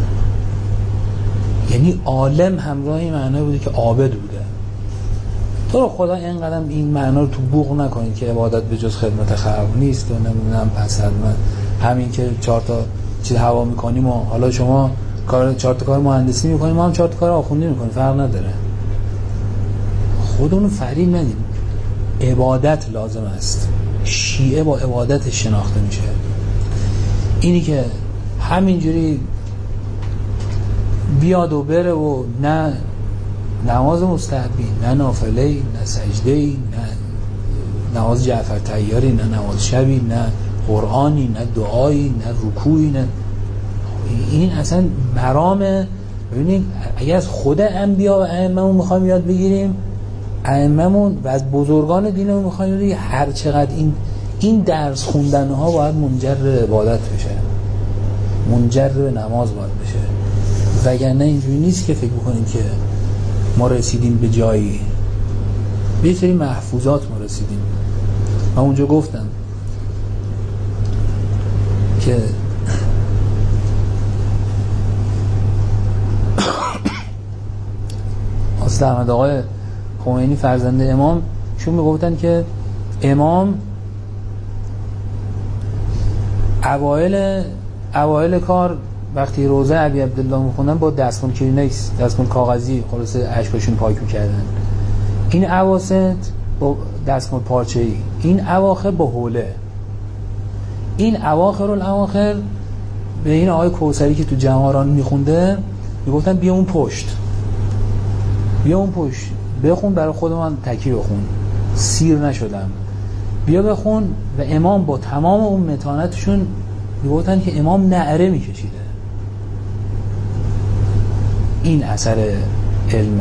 یعنی عالم همراهی معنی بوده که عابد بوده. تو رو خدا اینقدر این معنا رو تو بوق نکنید که عبادت به جز خدمت خلق نیست و نمیدونم پس همین که 4 تا چیز هوا میکنیم و حالا شما 4 تا کار مهندسی میکنیم، ما هم 4 تا کار آخوندی میکنیم، فرق نداره. خودمون فریب ندیم، عبادت لازم است. شیعه با عبادت شناخته میشه. اینی که همینجوری بیاد و بره و نه نماز مستحبی، نه نافله، نه سجده، نه نماز جعفر طیاری، نه نماز شبی، نه قرآنی، نه دعایی، نه رکوعی، نه این اصلا مرام. ببینید اگه از خود انبیا و ائمه‌مون میخوایم یاد بگیریم، ائمه‌مون و از بزرگان دینمون میخوایم یاد بگیریم، هر چقدر این درس خوندن ها باید منجر به عبادت بشه، منجر به نماز باید بشه، وگرنه اینجوری نیست که فکر بکنیم که ما رسیدیم به جایی، به یه سری محفوظات ما رسیدیم. من اونجا گفتم که اصل احمد آقای خمینی فرزند امام شون میگفتن که امام اوایل کار وقتی روزه ابی عبدالله میخوندن با دستمال کلینکس، دستمال کاغذی خلاصه اشکاشون پاک میکردن. این اواسط با دستمال پارچه‌ای، این اواخر با حوله. این اواخر به این آقای کوثری که تو جماران میخونده میگفتن بیا اون پشت بخون، برای خودمان تکی بخون، سیر نشدم، بیا بخون. و امام با تمام اون متانتشون میگفتن که امام نعره میکشیده. این اثر علمه،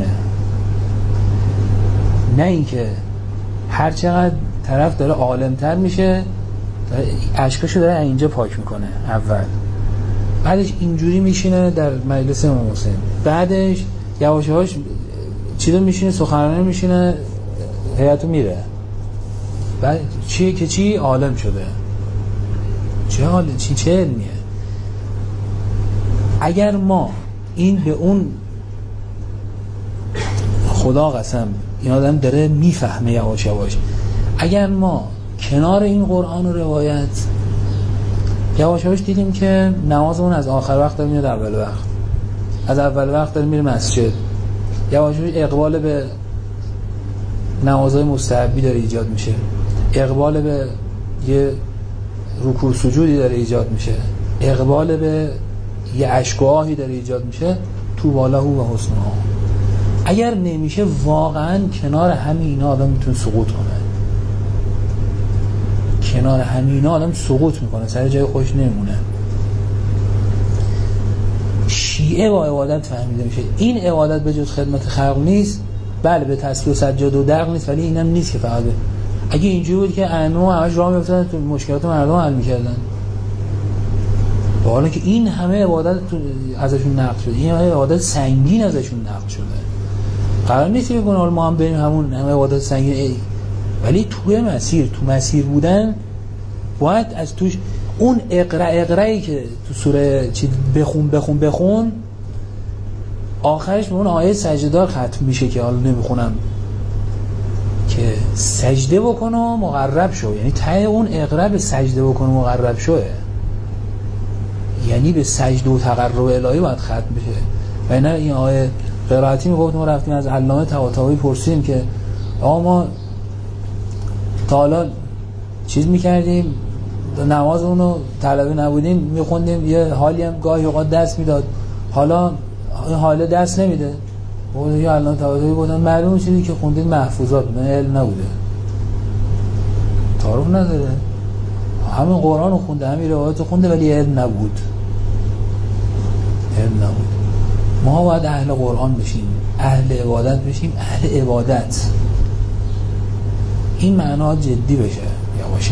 نه اینکه هر چقدر طرف داره عالمتر میشه اشکاشو داره اینجا پاک میکنه اول، بعدش اینجوری میشینه در مجلس امام حسین، بعدش یواش یواش چیزو میشینه سخنرانی میشینه هیئتو میره، بعد چیه که چی عالم شده. چه علمیه؟ اگر ما این به اون خدا قسم این آدم داره میفهمه یواش یواش، اگر ما کنار این قرآن و روایت یواش یواش دیدیم که نمازمون از آخر وقت داره میاد اول وقت، از اول وقت داره میره مسجد، یواش یواش اقبال به نمازهای مستحبی داره ایجاد میشه، اقبال به یه رکوع سجودی داره ایجاد میشه، اقبال به یه اشکاهی داره ایجاد میشه، تو بالا و حسنه. اگر نمیشه واقعا کنار همینا آدم میتونه سقوط کنه، کنار همینا آدم سقوط میکنه، سر جای خوش نمونه. شیعه با عبادت فهمیده میشه این عبادت به جز خدمت خلق نیست، بله به تسبیح و سجاده و دق نیست، ولی اینم نیست که فقط اگه اینجوری بود که ائمه همش راه میافتادن تو مشکلات مردم حل میکردن، حالا که این همه عبادت ازشون نقل شده، این همه عبادت سنگین ازشون نقل شده، قرار نیست بگن حالا ما هم بریم همون همه عبادت سنگین ولی تو مسیر بودن باید از توش اون اقرایی که تو سوره چی بخون آخرش به اون آیه سجده‌دار ختم میشه که حالا نمیخونم، که سجده بکن و مقرب شو، یعنی ته اون اقرا به سجده بکن و مقرب شوه، یعنی به سجده و تقرب الهی باید ختم بشه. و نه این آیه قرائتی میگفت ما رفتیم از علامه طباطبایی پرسیدیم که آقا ما تا حالا چیز میکردیم نماز اونو طلبه نبودیم میخوندیم یه حالی هم گاهی اوقات دست میداد، حالا این حاله دست نمیده، بود یا علامه طباطبایی بودن معلومه چیزی که خوندید محفوظات نه علم نبوده، تعارف نداره، همین قرآن رو خونده همین روایت رو خونده ولی علم نبود. ما باید اهل قرآن بشیم، اهل عبادت بشیم، اهل عبادت این معنا جدی بشه یواش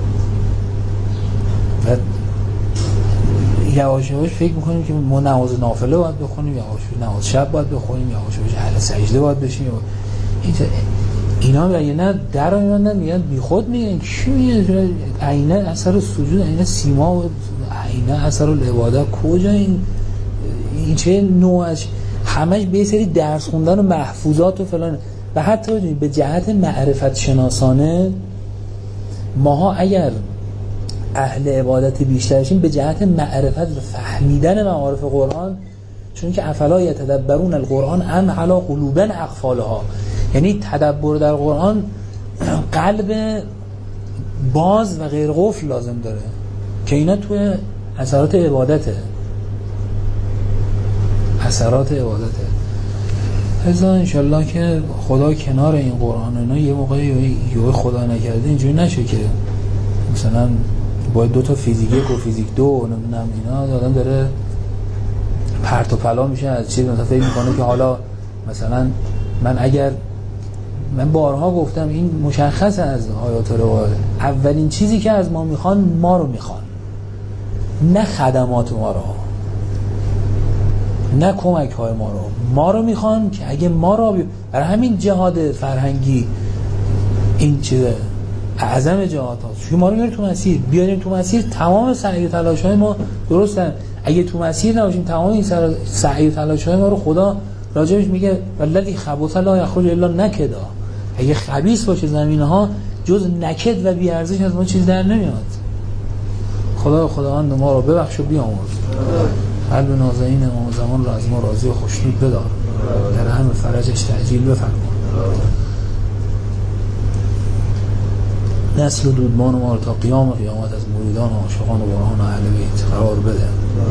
یواش فکر میکنیم که ما نماز نافله باید بخونیم، یواش نماز شب باید بخونیم، یواش اهل سجده باید بشیم. اینا نه در رو میبندن میگن بی خود میگن چی میگن عینه اثر سجود، عینه سیما و عینه اثر العبادت، کجا این چه نوعش؟ همش به سری درس خوندن و محفوظات و فلان. و حتی به جهت معرفت شناسانه ماها اگر اهل عبادت بیشتر شیم به جهت معرفت و فهمیدن معارف قرآن، چون که افلا یتدبرون القرآن ام علی قلوب اقفالها، یعنی تدبر در قرآن قلب باز و غیر قفل لازم داره که اینا توی اثرات عبادته. ازا انشالله که خدا کنار این قرآن اینا یه موقعی یه خدا نکرده اینجوری نشه که مثلا باید 2 تا فیزیک 1 و فیزیک 2 نمیدونم اینا آدم داره پرت و پلا میشه از چیز، مثلا فکر میکنه که حالا مثلا من بارها گفتم این مشخص از آیات روایت، اولین چیزی که از ما میخوان ما رو میخوان، نه خدمات ما رو، نه کمک های ما رو میخوان که اگه ما رو برای همین جهاد فرهنگی این چیزه اعظم جهاد هاست، چون ما رو بیاریم تو مسیر تمام سعی و تلاش های ما درستن، اگه تو مسیر نباشیم تمام این سعی و تلاش های ما رو خدا راجبش میگه والذی خبث لا یخرج الا نکدا، اگه خبیث باشه زمین ها جز نکد و بی ارزش از ما چیز در نمیاد. خداوند ما رو ببخش و بیامرز، قلب نازنین امام زمان رو از ما راضی و خوشنود بدار، در همه فرجش تعجیل بفرما. نسل و دودمان ما رو تا قیامت از مریدان و عاشقان و برهان اهل بیت قرار بده.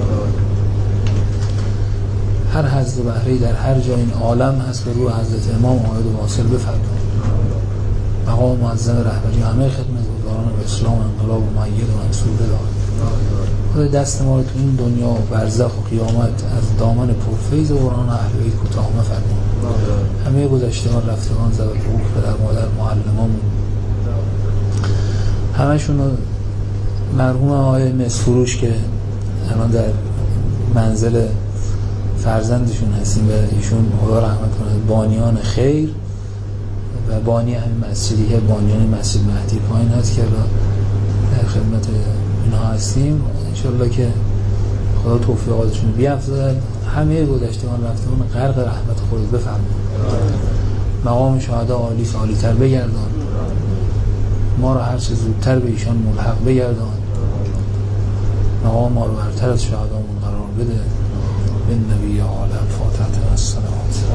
هر حظ و بهره‌ای در هر جای این عالم هست به روح حضرت امام آید و واصل بفرمایید. مقام معظم رهبری همه خدمتگزاران به اسلام انقلاب و مؤید و منصور بدار. خدای دست ما رو تو این دنیا و برزخ و قیامت از دامن پرفیض و قرآن اهل بیت کوتاه مفرمایید. همه گذشتگان رفتگان ذوی الروح پدر مادر معلمامون همشون مرحوم آقای مسفروش که الان در منزل فرزندشون هستیم و ایشون خدا رحمت کنه بانیان خیر و بانی همین مسجدی که بانیان مسجد مهدی پایین هست که در خدمت اینها هستیم. انشالله که خدا توفیقاتشون بیفزاید. همه گذشتگان رفتگان غرق رحمت خود بفرمایید. مقام شهدا عالی تر بگردان. ما را هر چه زودتر به ایشان ملحق بگردان. مقام ما رو برتر از شهدامون قرار بده. به نبی عالم فاتحه الصلوات.